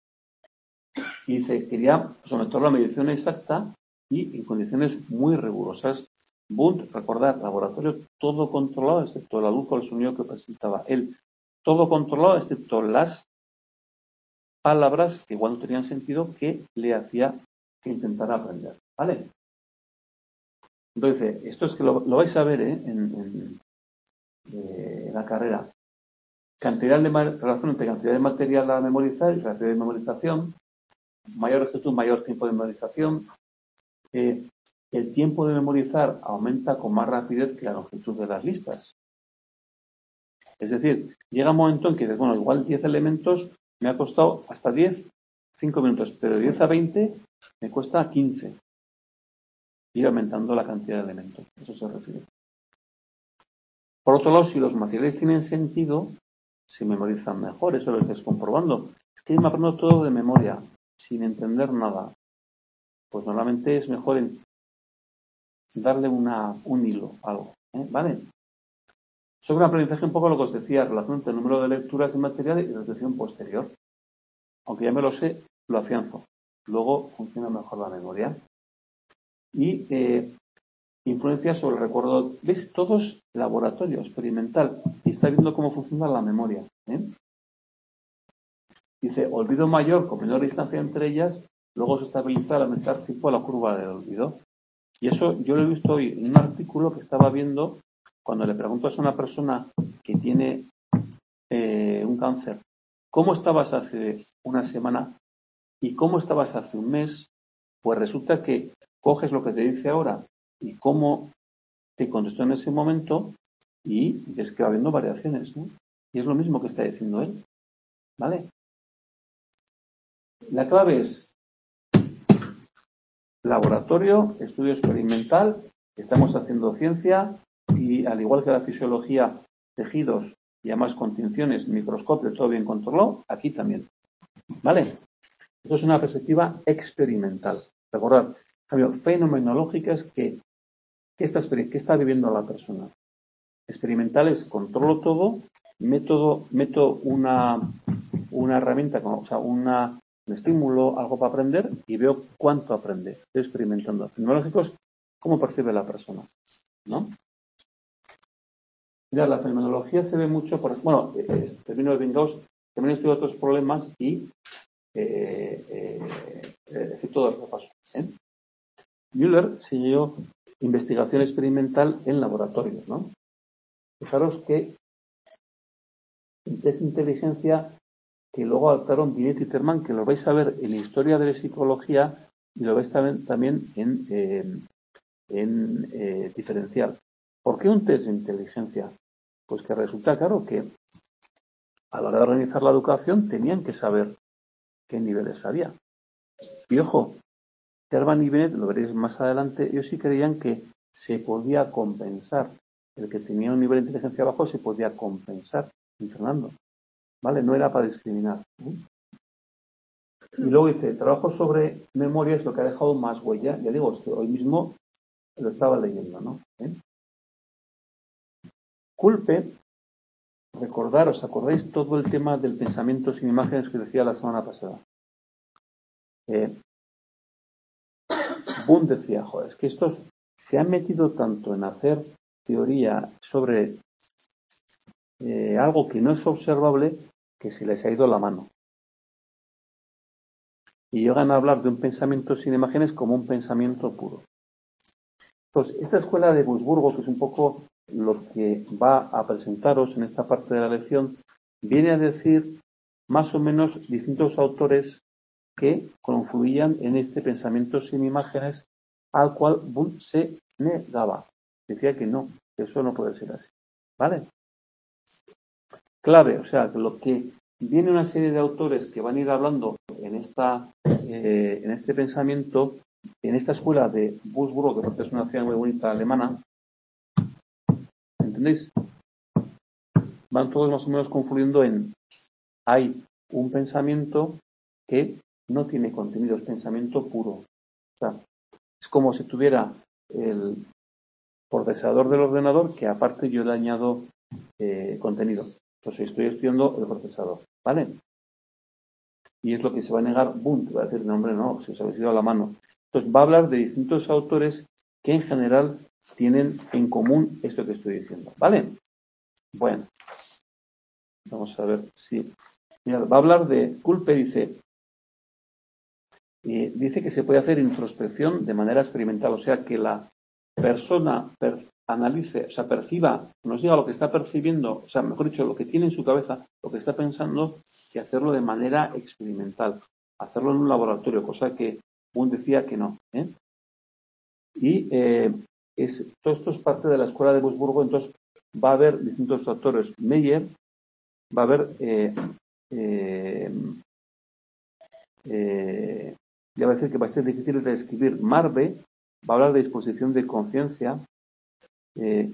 Y dice, quería someter la medición exacta y en condiciones muy rigurosas. Bund, recordar, laboratorio, todo controlado excepto la luz o el sonido que presentaba él. Todo controlado excepto las palabras que igual no tenían sentido que le hacía que intentara aprender, ¿vale? Entonces, esto es que lo, lo vais a ver, ¿eh? en, en, eh, en la carrera. Cantidad de relación entre cantidad de material a memorizar y cantidad de memorización, mayor exactitud, mayor tiempo de memorización. Eh, el tiempo de memorizar aumenta con más rapidez que la longitud de las listas. Es decir, llega un momento en que dices, bueno, igual diez elementos me ha costado hasta diez, cinco minutos, pero de diez a veinte me cuesta quince. Ir aumentando la cantidad de elementos. Eso se refiere. Por otro lado, si los materiales tienen sentido, se memorizan mejor. Eso lo estás comprobando. Es que me aprendo todo de memoria, sin entender nada. Pues normalmente es mejor en darle una, un hilo, algo. ¿eh? ¿Vale? Sobre un aprendizaje un poco lo que os decía, relación entre el número de lecturas de material y la retención posterior. Aunque ya me lo sé, lo afianzo. Luego funciona mejor la memoria. Y eh, influencia sobre el recuerdo. ¿Ves? Todo es laboratorio, experimental. Y está viendo cómo funciona la memoria. ¿eh? Dice, olvido mayor con menor distancia entre ellas, luego se estabiliza al aumentar tipo la curva del olvido. Y eso yo lo he visto hoy en un artículo que estaba viendo cuando le preguntas a una persona que tiene eh, un cáncer, ¿cómo estabas hace una semana y cómo estabas hace un mes? Pues resulta que coges lo que te dice ahora y cómo te contestó en ese momento y ves que va habiendo variaciones, ¿no? Y es lo mismo que está diciendo él, ¿vale? La clave es laboratorio, estudio experimental, estamos haciendo ciencia y al igual que la fisiología, tejidos y además contenciones, microscopio, todo bien controlado, aquí también, ¿vale? Esto es una perspectiva experimental. Recordad, cambio, fenomenológica es que ¿qué está, qué está viviendo la persona? Experimental es controlo todo, método, meto una, una herramienta, o sea, una, un estímulo, algo para aprender y veo cuánto aprende. Estoy experimentando. Fenomenológico es cómo percibe la persona, ¿no? Mira, la fenomenología se ve mucho, por, bueno, eh, termino de Bingaus, también estudio otros problemas y eh, eh, eh, todo el repaso. ¿eh? Müller siguió investigación experimental en laboratorios, ¿no? Fijaros que es inteligencia que luego adaptaron Binet y Terman, que lo vais a ver en Historia de la Psicología y lo vais a ver también en, eh, en eh, diferencial. ¿Por qué un test de inteligencia? Pues que resulta claro que a la hora de organizar la educación tenían que saber qué niveles había. Y ojo, Terman y Binet, lo veréis más adelante, ellos sí creían que se podía compensar. El que tenía un nivel de inteligencia bajo se podía compensar entrenando. ¿Vale? No era para discriminar. ¿eh? Y luego dice, trabajo sobre memoria es lo que ha dejado más huella. Ya digo, esto hoy mismo lo estaba leyendo, ¿no? ¿Eh? Culpe, recordar, ¿os acordáis todo el tema del pensamiento sin imágenes que decía la semana pasada? Eh, Boone decía, joder, es que estos se han metido tanto en hacer teoría sobre eh, algo que no es observable que se les ha ido la mano. Y llegan a hablar de un pensamiento sin imágenes como un pensamiento puro. Entonces, esta escuela de Wurzburgo, que es un poco lo que va a presentaros en esta parte de la lección, viene a decir más o menos distintos autores que confluían en este pensamiento sin imágenes al cual Bull se negaba. Decía que no, que eso no puede ser así. ¿Vale? Clave, o sea, que lo que viene una serie de autores que van a ir hablando en, esta, eh, en este pensamiento, en esta escuela de Wurzburgo, que es una ciudad muy bonita alemana, ¿entendéis? Van todos más o menos confluyendo en hay un pensamiento que no tiene contenido, es pensamiento puro. O sea, es como si tuviera el procesador del ordenador que aparte yo le añado eh, contenido. Entonces estoy estudiando el procesador, ¿vale? Y es lo que se va a negar, boom, te va a decir, no hombre, no, si os habéis ido a la mano. Entonces va a hablar de distintos autores que en general tienen en común esto que estoy diciendo, ¿vale? Bueno, vamos a ver si Mira, va a hablar de Culpe, dice, eh, dice que se puede hacer introspección de manera experimental, o sea, que la persona per, analice, o sea, perciba, nos diga lo que está percibiendo, o sea, mejor dicho, lo que tiene en su cabeza, lo que está pensando, y hacerlo de manera experimental, hacerlo en un laboratorio, cosa que Boone decía que no. ¿eh? Y eh, es, todo esto es parte de la escuela de Wurzburgo, entonces va a haber distintos factores. Meyer va a haber, eh, eh, eh, ya va a decir que va a ser difícil de describir. Marve va a hablar de disposición de conciencia. Eh,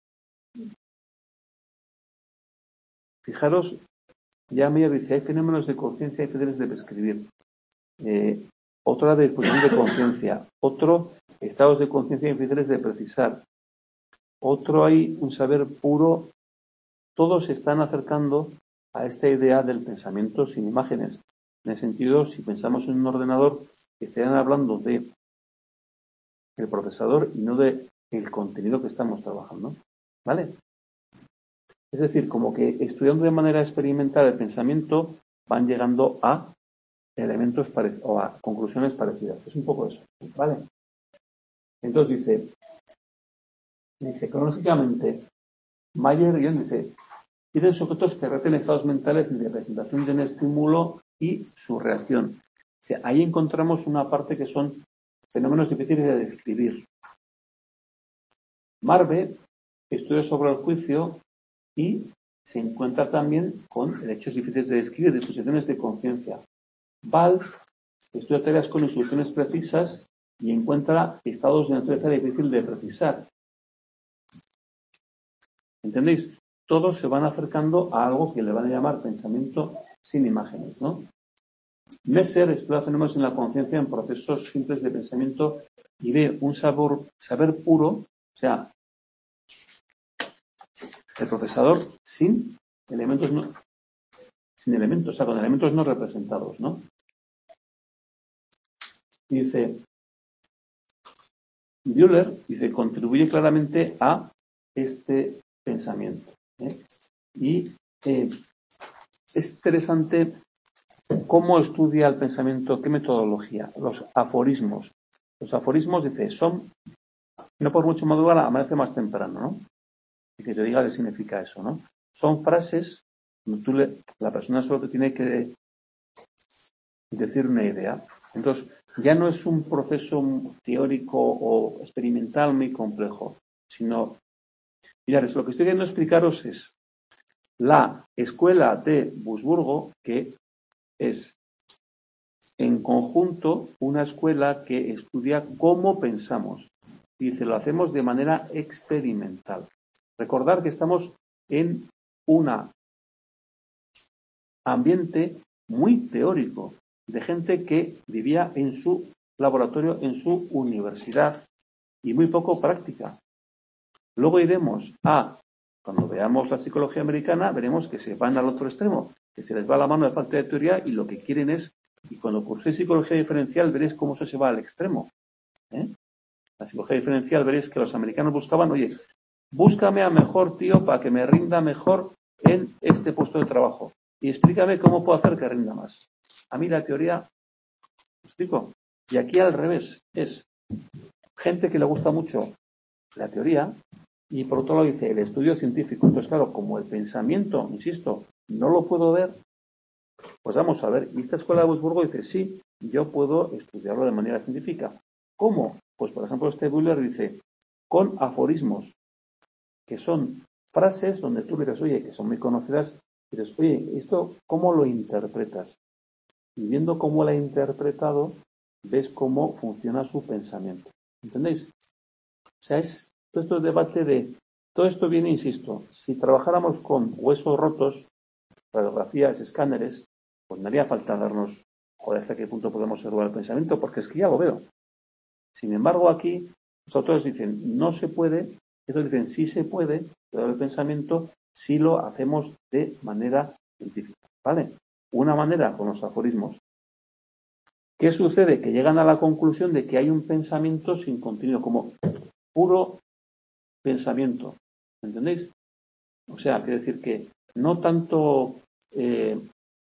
fijaros, ya Meyer dice, hay fenómenos de conciencia difíciles de describir. Eh, otra de disposición de conciencia. Otro, estados de conciencia difíciles de precisar. Otro, hay un saber puro. Todos se están acercando a esta idea del pensamiento sin imágenes. En el sentido, si pensamos en un ordenador, estarían hablando de el procesador y no de el contenido que estamos trabajando. ¿Vale? Es decir, como que estudiando de manera experimental el pensamiento, van llegando a elementos parecidos o a conclusiones parecidas. Es un poco eso. ¿Vale? Entonces dice, dice cronológicamente, Mayer-Guión dice, tienen sujetos que reten estados mentales de representación de un estímulo y su reacción. O sea, ahí encontramos una parte que son fenómenos difíciles de describir. Marve estudia sobre el juicio y se encuentra también con hechos difíciles de describir, disposiciones de conciencia. Valls estudia tareas con instrucciones precisas y encuentra estados de naturaleza difícil de precisar. ¿Entendéis? Todos se van acercando a algo que le van a llamar pensamiento sin imágenes, ¿no? Messer estudia fenómenos en la conciencia en procesos simples de pensamiento y ve un sabor, saber puro, o sea, el procesador sin elementos no, sin elementos, o sea, con elementos no representados, ¿no? Y dice, Bühler, dice, contribuye claramente a este pensamiento. ¿eh? Y eh, es interesante cómo estudia el pensamiento, qué metodología, los aforismos. Los aforismos, dice, son, no por mucho madrugar, amanece más temprano, ¿no? Y que te diga qué significa eso, ¿no? Son frases donde tú le, la persona solo te tiene que decir una idea. Entonces, ya no es un proceso teórico o experimental muy complejo, sino, mirad, lo que estoy queriendo explicaros es la escuela de Wurzburgo, que es en conjunto una escuela que estudia cómo pensamos. Dice, lo hacemos de manera experimental. Recordar que estamos en un ambiente muy teórico, de gente que vivía en su laboratorio, en su universidad, y muy poco práctica. Luego iremos a, cuando veamos la psicología americana, veremos que se van al otro extremo, que se les va la mano de falta de teoría y lo que quieren es, y cuando curséis psicología diferencial veréis cómo eso se va al extremo. ¿eh? La psicología diferencial veréis que los americanos buscaban, oye, búscame a mejor tío para que me rinda mejor en este puesto de trabajo y explícame cómo puedo hacer que rinda más. A mí la teoría, ¿me explico? Y aquí al revés, es gente que le gusta mucho la teoría y por otro lado dice el estudio científico. Entonces, claro, como el pensamiento, insisto, no lo puedo ver, pues vamos a ver. Y esta escuela de Wurzburgo dice, sí, yo puedo estudiarlo de manera científica. ¿Cómo? Pues, por ejemplo, este Bühler dice, con aforismos, que son frases donde tú dices, oye, que son muy conocidas, y dices, oye, ¿esto cómo lo interpretas? Y viendo cómo lo ha interpretado, ves cómo funciona su pensamiento. ¿Entendéis? O sea, es todo esto debate de, todo esto viene, insisto, si trabajáramos con huesos rotos, radiografías, escáneres, pues no haría falta darnos, joder, hasta qué punto podemos observar el pensamiento, porque es que ya lo veo. Sin embargo, aquí los autores dicen, no se puede, ellos dicen, sí se puede, pero el pensamiento si lo hacemos de manera científica, ¿vale? Una manera con los aforismos. ¿Qué sucede? Que llegan a la conclusión de que hay un pensamiento sin contenido, como puro pensamiento. ¿Entendéis? O sea, quiere decir que no tanto eh,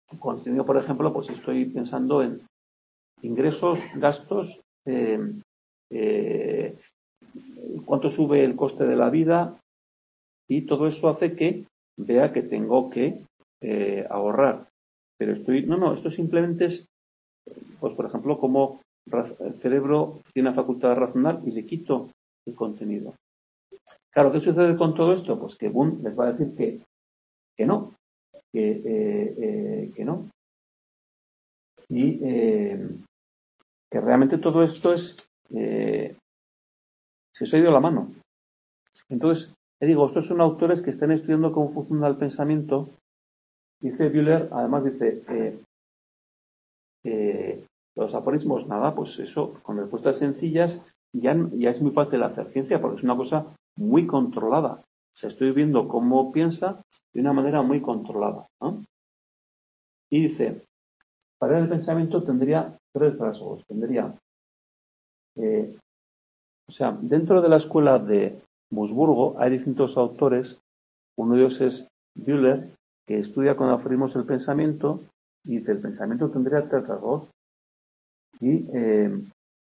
contenido, por ejemplo, pues estoy pensando en ingresos, gastos, eh, eh, cuánto sube el coste de la vida, y todo eso hace que vea que tengo que eh, ahorrar. Pero estoy, no, no, esto simplemente es, pues por ejemplo, como el cerebro tiene la facultad de razonar y le quito el contenido. Claro, ¿qué sucede con todo esto? Pues que Boone les va a decir que, que no, que, eh, eh, que no. Y eh, que realmente todo esto es, eh, se os ha ido la mano. Entonces, te digo, estos son autores que están estudiando cómo funciona el pensamiento. Dice Bühler, además dice, eh, eh, los aforismos, nada, pues eso, con respuestas sencillas, ya, ya es muy fácil hacer ciencia, porque es una cosa muy controlada. O sea, estoy viendo cómo piensa de una manera muy controlada, ¿no? Y dice, para el pensamiento tendría tres rasgos. Tendría, eh, o sea, dentro de la escuela de Musburgo hay distintos autores. Uno de ellos es Bühler, que estudia con aforismos el pensamiento, y dice, el pensamiento tendría tres rasgos. Y eh,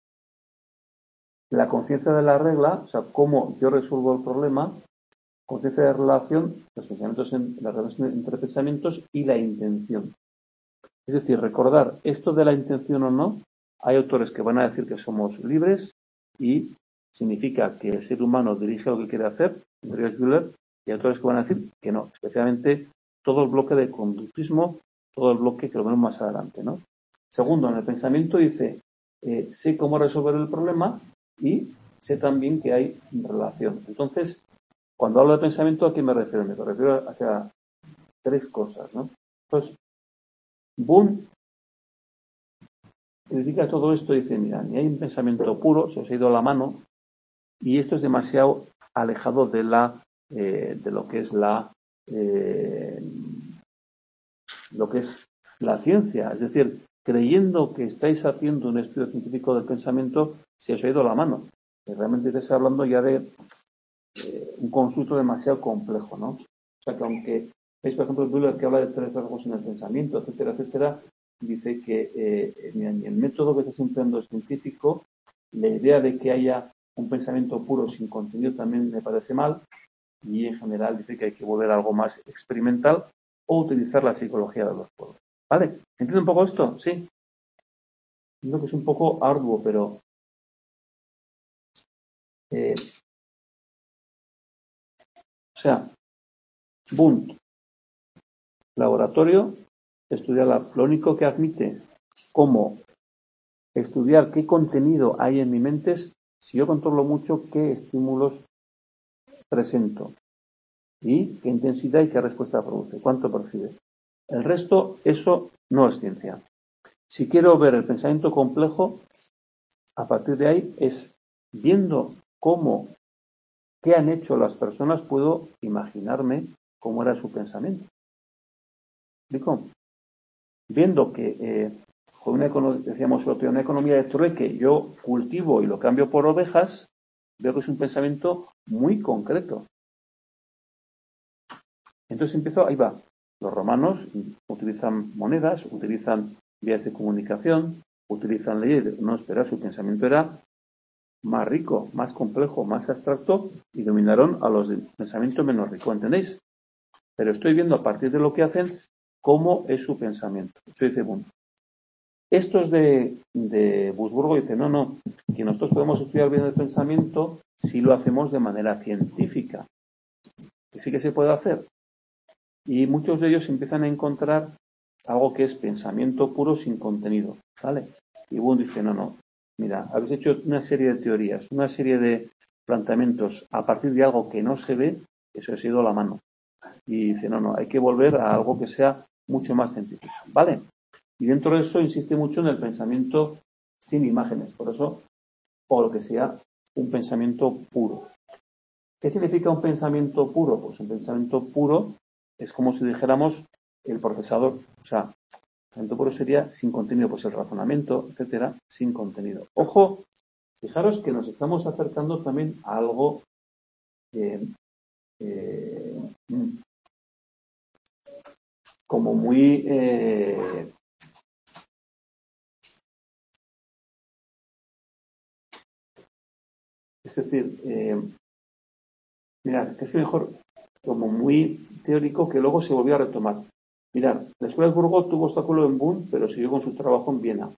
la conciencia de la regla, o sea, cómo yo resuelvo el problema, conciencia de relación, los pensamientos en, la relación entre pensamientos y la intención. Es decir, recordar esto de la intención o no, hay autores que van a decir que somos libres y significa que el ser humano dirige lo que quiere hacer, entre ellos Bühler, y hay autores que van a decir que no, especialmente todo el bloque de conductismo, todo el bloque que lo vemos más adelante, ¿no? Segundo, en el pensamiento dice, eh, sé cómo resolver el problema y sé también que hay relación. Entonces, cuando hablo de pensamiento, ¿a qué me refiero? Me refiero a tres cosas, ¿no? Entonces, Boone critica todo esto y dice, mira, ni hay un pensamiento puro, se os ha ido la mano, y esto es demasiado alejado de la eh, de lo que es la eh, lo que es la ciencia. Es decir, creyendo que estáis haciendo un estudio científico del pensamiento, se os ha ido la mano. Y realmente estáis hablando ya de eh, un constructo demasiado complejo, ¿no? O sea que aunque veis, por ejemplo, Bühler, que habla de tres rasgos en el pensamiento, etcétera, etcétera, dice que eh, en el método que está empleando es científico, la idea de que haya un pensamiento puro sin contenido también me parece mal, y en general dice que hay que volver a algo más experimental o utilizar la psicología de los pueblos. ¿Vale? ¿Entiende un poco esto? Sí. Creo que es un poco arduo, pero eh, o sea, Boone, laboratorio, estudiar la, lo único que admite como estudiar qué contenido hay en mi mente es si yo controlo mucho qué estímulos presento y qué intensidad y qué respuesta produce, cuánto percibe. El resto, eso no es ciencia. Si quiero ver el pensamiento complejo, a partir de ahí es viendo cómo, qué han hecho las personas, puedo imaginarme cómo era su pensamiento. ¿Explico? Viendo que eh, con una, decíamos el otro día, una economía de trueque, yo cultivo y lo cambio por ovejas, veo que es un pensamiento muy concreto. Entonces empiezo, ahí va. Los romanos utilizan monedas, utilizan vías de comunicación, utilizan leyes. No, espera, su pensamiento era más rico, más complejo, más abstracto, y dominaron a los de pensamiento menos rico, ¿entendéis? Pero estoy viendo a partir de lo que hacen cómo es su pensamiento. Eso dice Boone. Estos de, de Busburgo dicen, no, no, que nosotros podemos estudiar bien el pensamiento si lo hacemos de manera científica. Que sí que se puede hacer. Y muchos de ellos empiezan a encontrar algo que es pensamiento puro sin contenido, ¿vale? Y Boone dice, no, no, mira, habéis hecho una serie de teorías, una serie de planteamientos a partir de algo que no se ve, eso ha sido la mano. Y dice, no, no, hay que volver a algo que sea mucho más científico, ¿vale? Y dentro de eso insiste mucho en el pensamiento sin imágenes, por eso, o lo que sea, un pensamiento puro. ¿Qué significa un pensamiento puro? Pues un pensamiento puro es como si dijéramos el procesador, o sea, pensamiento puro sería sin contenido, pues el razonamiento, etcétera, sin contenido. Ojo, fijaros que nos estamos acercando también a algo eh, eh, como muy eh, es decir, eh, mirad, casi mejor como muy teórico que luego se volvió a retomar. Mirad, la Escuela de Burgos tuvo obstáculo en Bonn, pero siguió con su trabajo en Viena.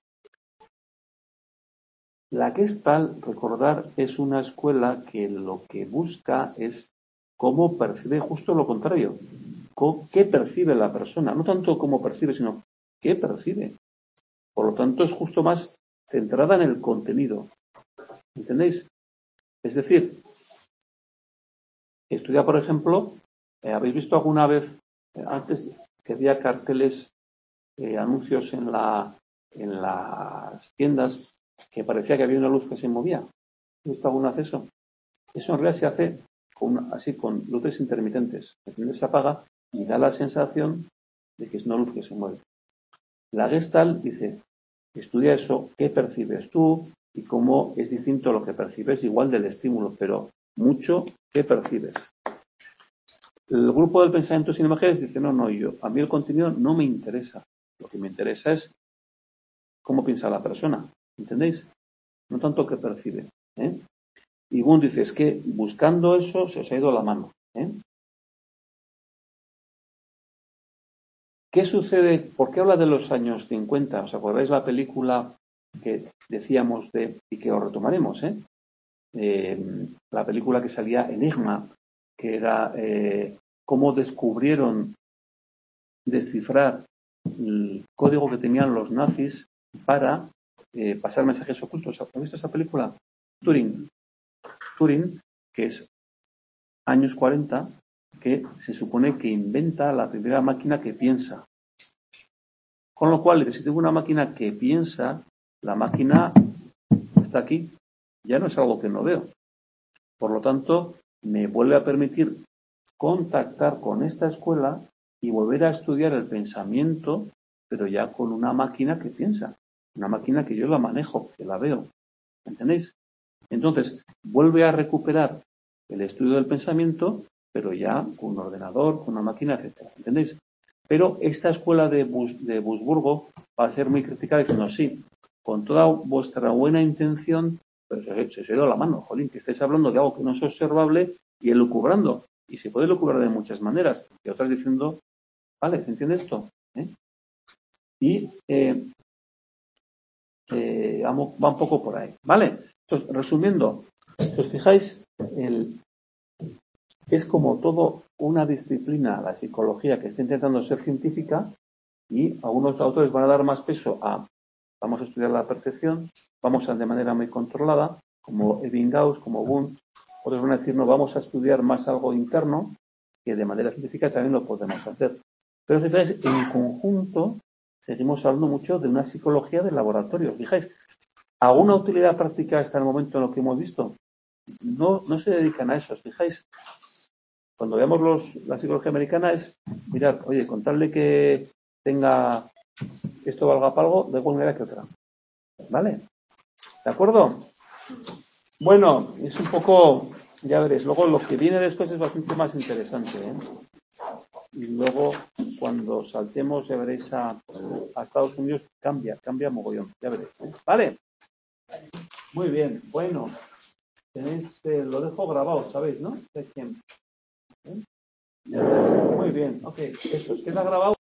La Gestalt, recordar, es una escuela que lo que busca es cómo percibe justo lo contrario. ¿Qué percibe la persona? No tanto cómo percibe, sino qué percibe. Por lo tanto, es justo más centrada en el contenido. ¿Entendéis? Es decir, estudia, por ejemplo, eh, ¿habéis visto alguna vez, eh, antes que había carteles, eh, anuncios en, la, en las tiendas que parecía que había una luz que se movía? ¿Habéis visto alguna vez eso? Eso en realidad se hace con, así con luces intermitentes. De repente se apaga y da la sensación de que es una luz que se mueve. La Gestalt dice, estudia eso, qué percibes tú y cómo es distinto lo que percibes igual del estímulo, pero mucho qué percibes. El grupo del pensamiento sin imágenes dice, no, no, yo, a mí el contenido no me interesa. Lo que me interesa es cómo piensa la persona. ¿Entendéis? No tanto qué percibe. ¿eh? Y Boone dice, es que buscando eso se os ha ido la mano. ¿eh? ¿Qué sucede? ¿Por qué habla de los años cincuenta? ¿Os acordáis la película que decíamos de, y que os retomaremos, ¿eh? Eh, la película que salía Enigma, que era eh, cómo descubrieron descifrar el código que tenían los nazis para eh, pasar mensajes ocultos. ¿Has visto esa película? Turing. Turing, que es años cuarenta, que se supone que inventa la primera máquina que piensa. Con lo cual, si tengo una máquina que piensa, la máquina está aquí. Ya no es algo que no veo. Por lo tanto, me vuelve a permitir contactar con esta escuela y volver a estudiar el pensamiento, pero ya con una máquina que piensa. Una máquina que yo la manejo, que la veo. ¿Entendéis? Entonces, vuelve a recuperar el estudio del pensamiento, pero ya con un ordenador, con una máquina, etcétera. ¿Entendéis? Pero esta escuela de, Bus, de Busburgo va a ser muy criticada diciendo, sí, con toda vuestra buena intención, pero se, se os ha ido la mano, jolín, que estáis hablando de algo que no es observable y elucubrando. Y se puede elucubrar de muchas maneras. Y otras diciendo, vale, ¿se entiende esto? ¿Eh? Y eh, eh, va un poco por ahí, ¿vale? Entonces, resumiendo, si os fijáis, el, es como todo una disciplina, la psicología, que está intentando ser científica y algunos autores van a dar más peso a, vamos a estudiar la percepción, vamos a de manera muy controlada, como Ebbinghaus, como Wundt, otros van a decir, no, vamos a estudiar más algo interno, que de manera científica también lo podemos hacer. Pero si fijáis, en conjunto seguimos hablando mucho de una psicología de laboratorio. Fijáis, ¿alguna utilidad práctica hasta el momento en lo que hemos visto? No, no se dedican a eso. Fijáis, cuando veamos los, la psicología americana es, mirad, oye, contarle que tenga, esto valga para algo, de igual manera que otra. ¿Vale? ¿De acuerdo? Bueno, es un poco, ya veréis, luego lo que viene después es bastante más interesante, ¿eh? Y luego, cuando saltemos, ya veréis a, a Estados Unidos, cambia, cambia mogollón, ya veréis, ¿eh? ¿Vale? Muy bien, bueno, tenéis, eh, lo dejo grabado, ¿sabéis, no? ¿De quién? ¿Eh? Muy bien, ok, eso, queda grabado.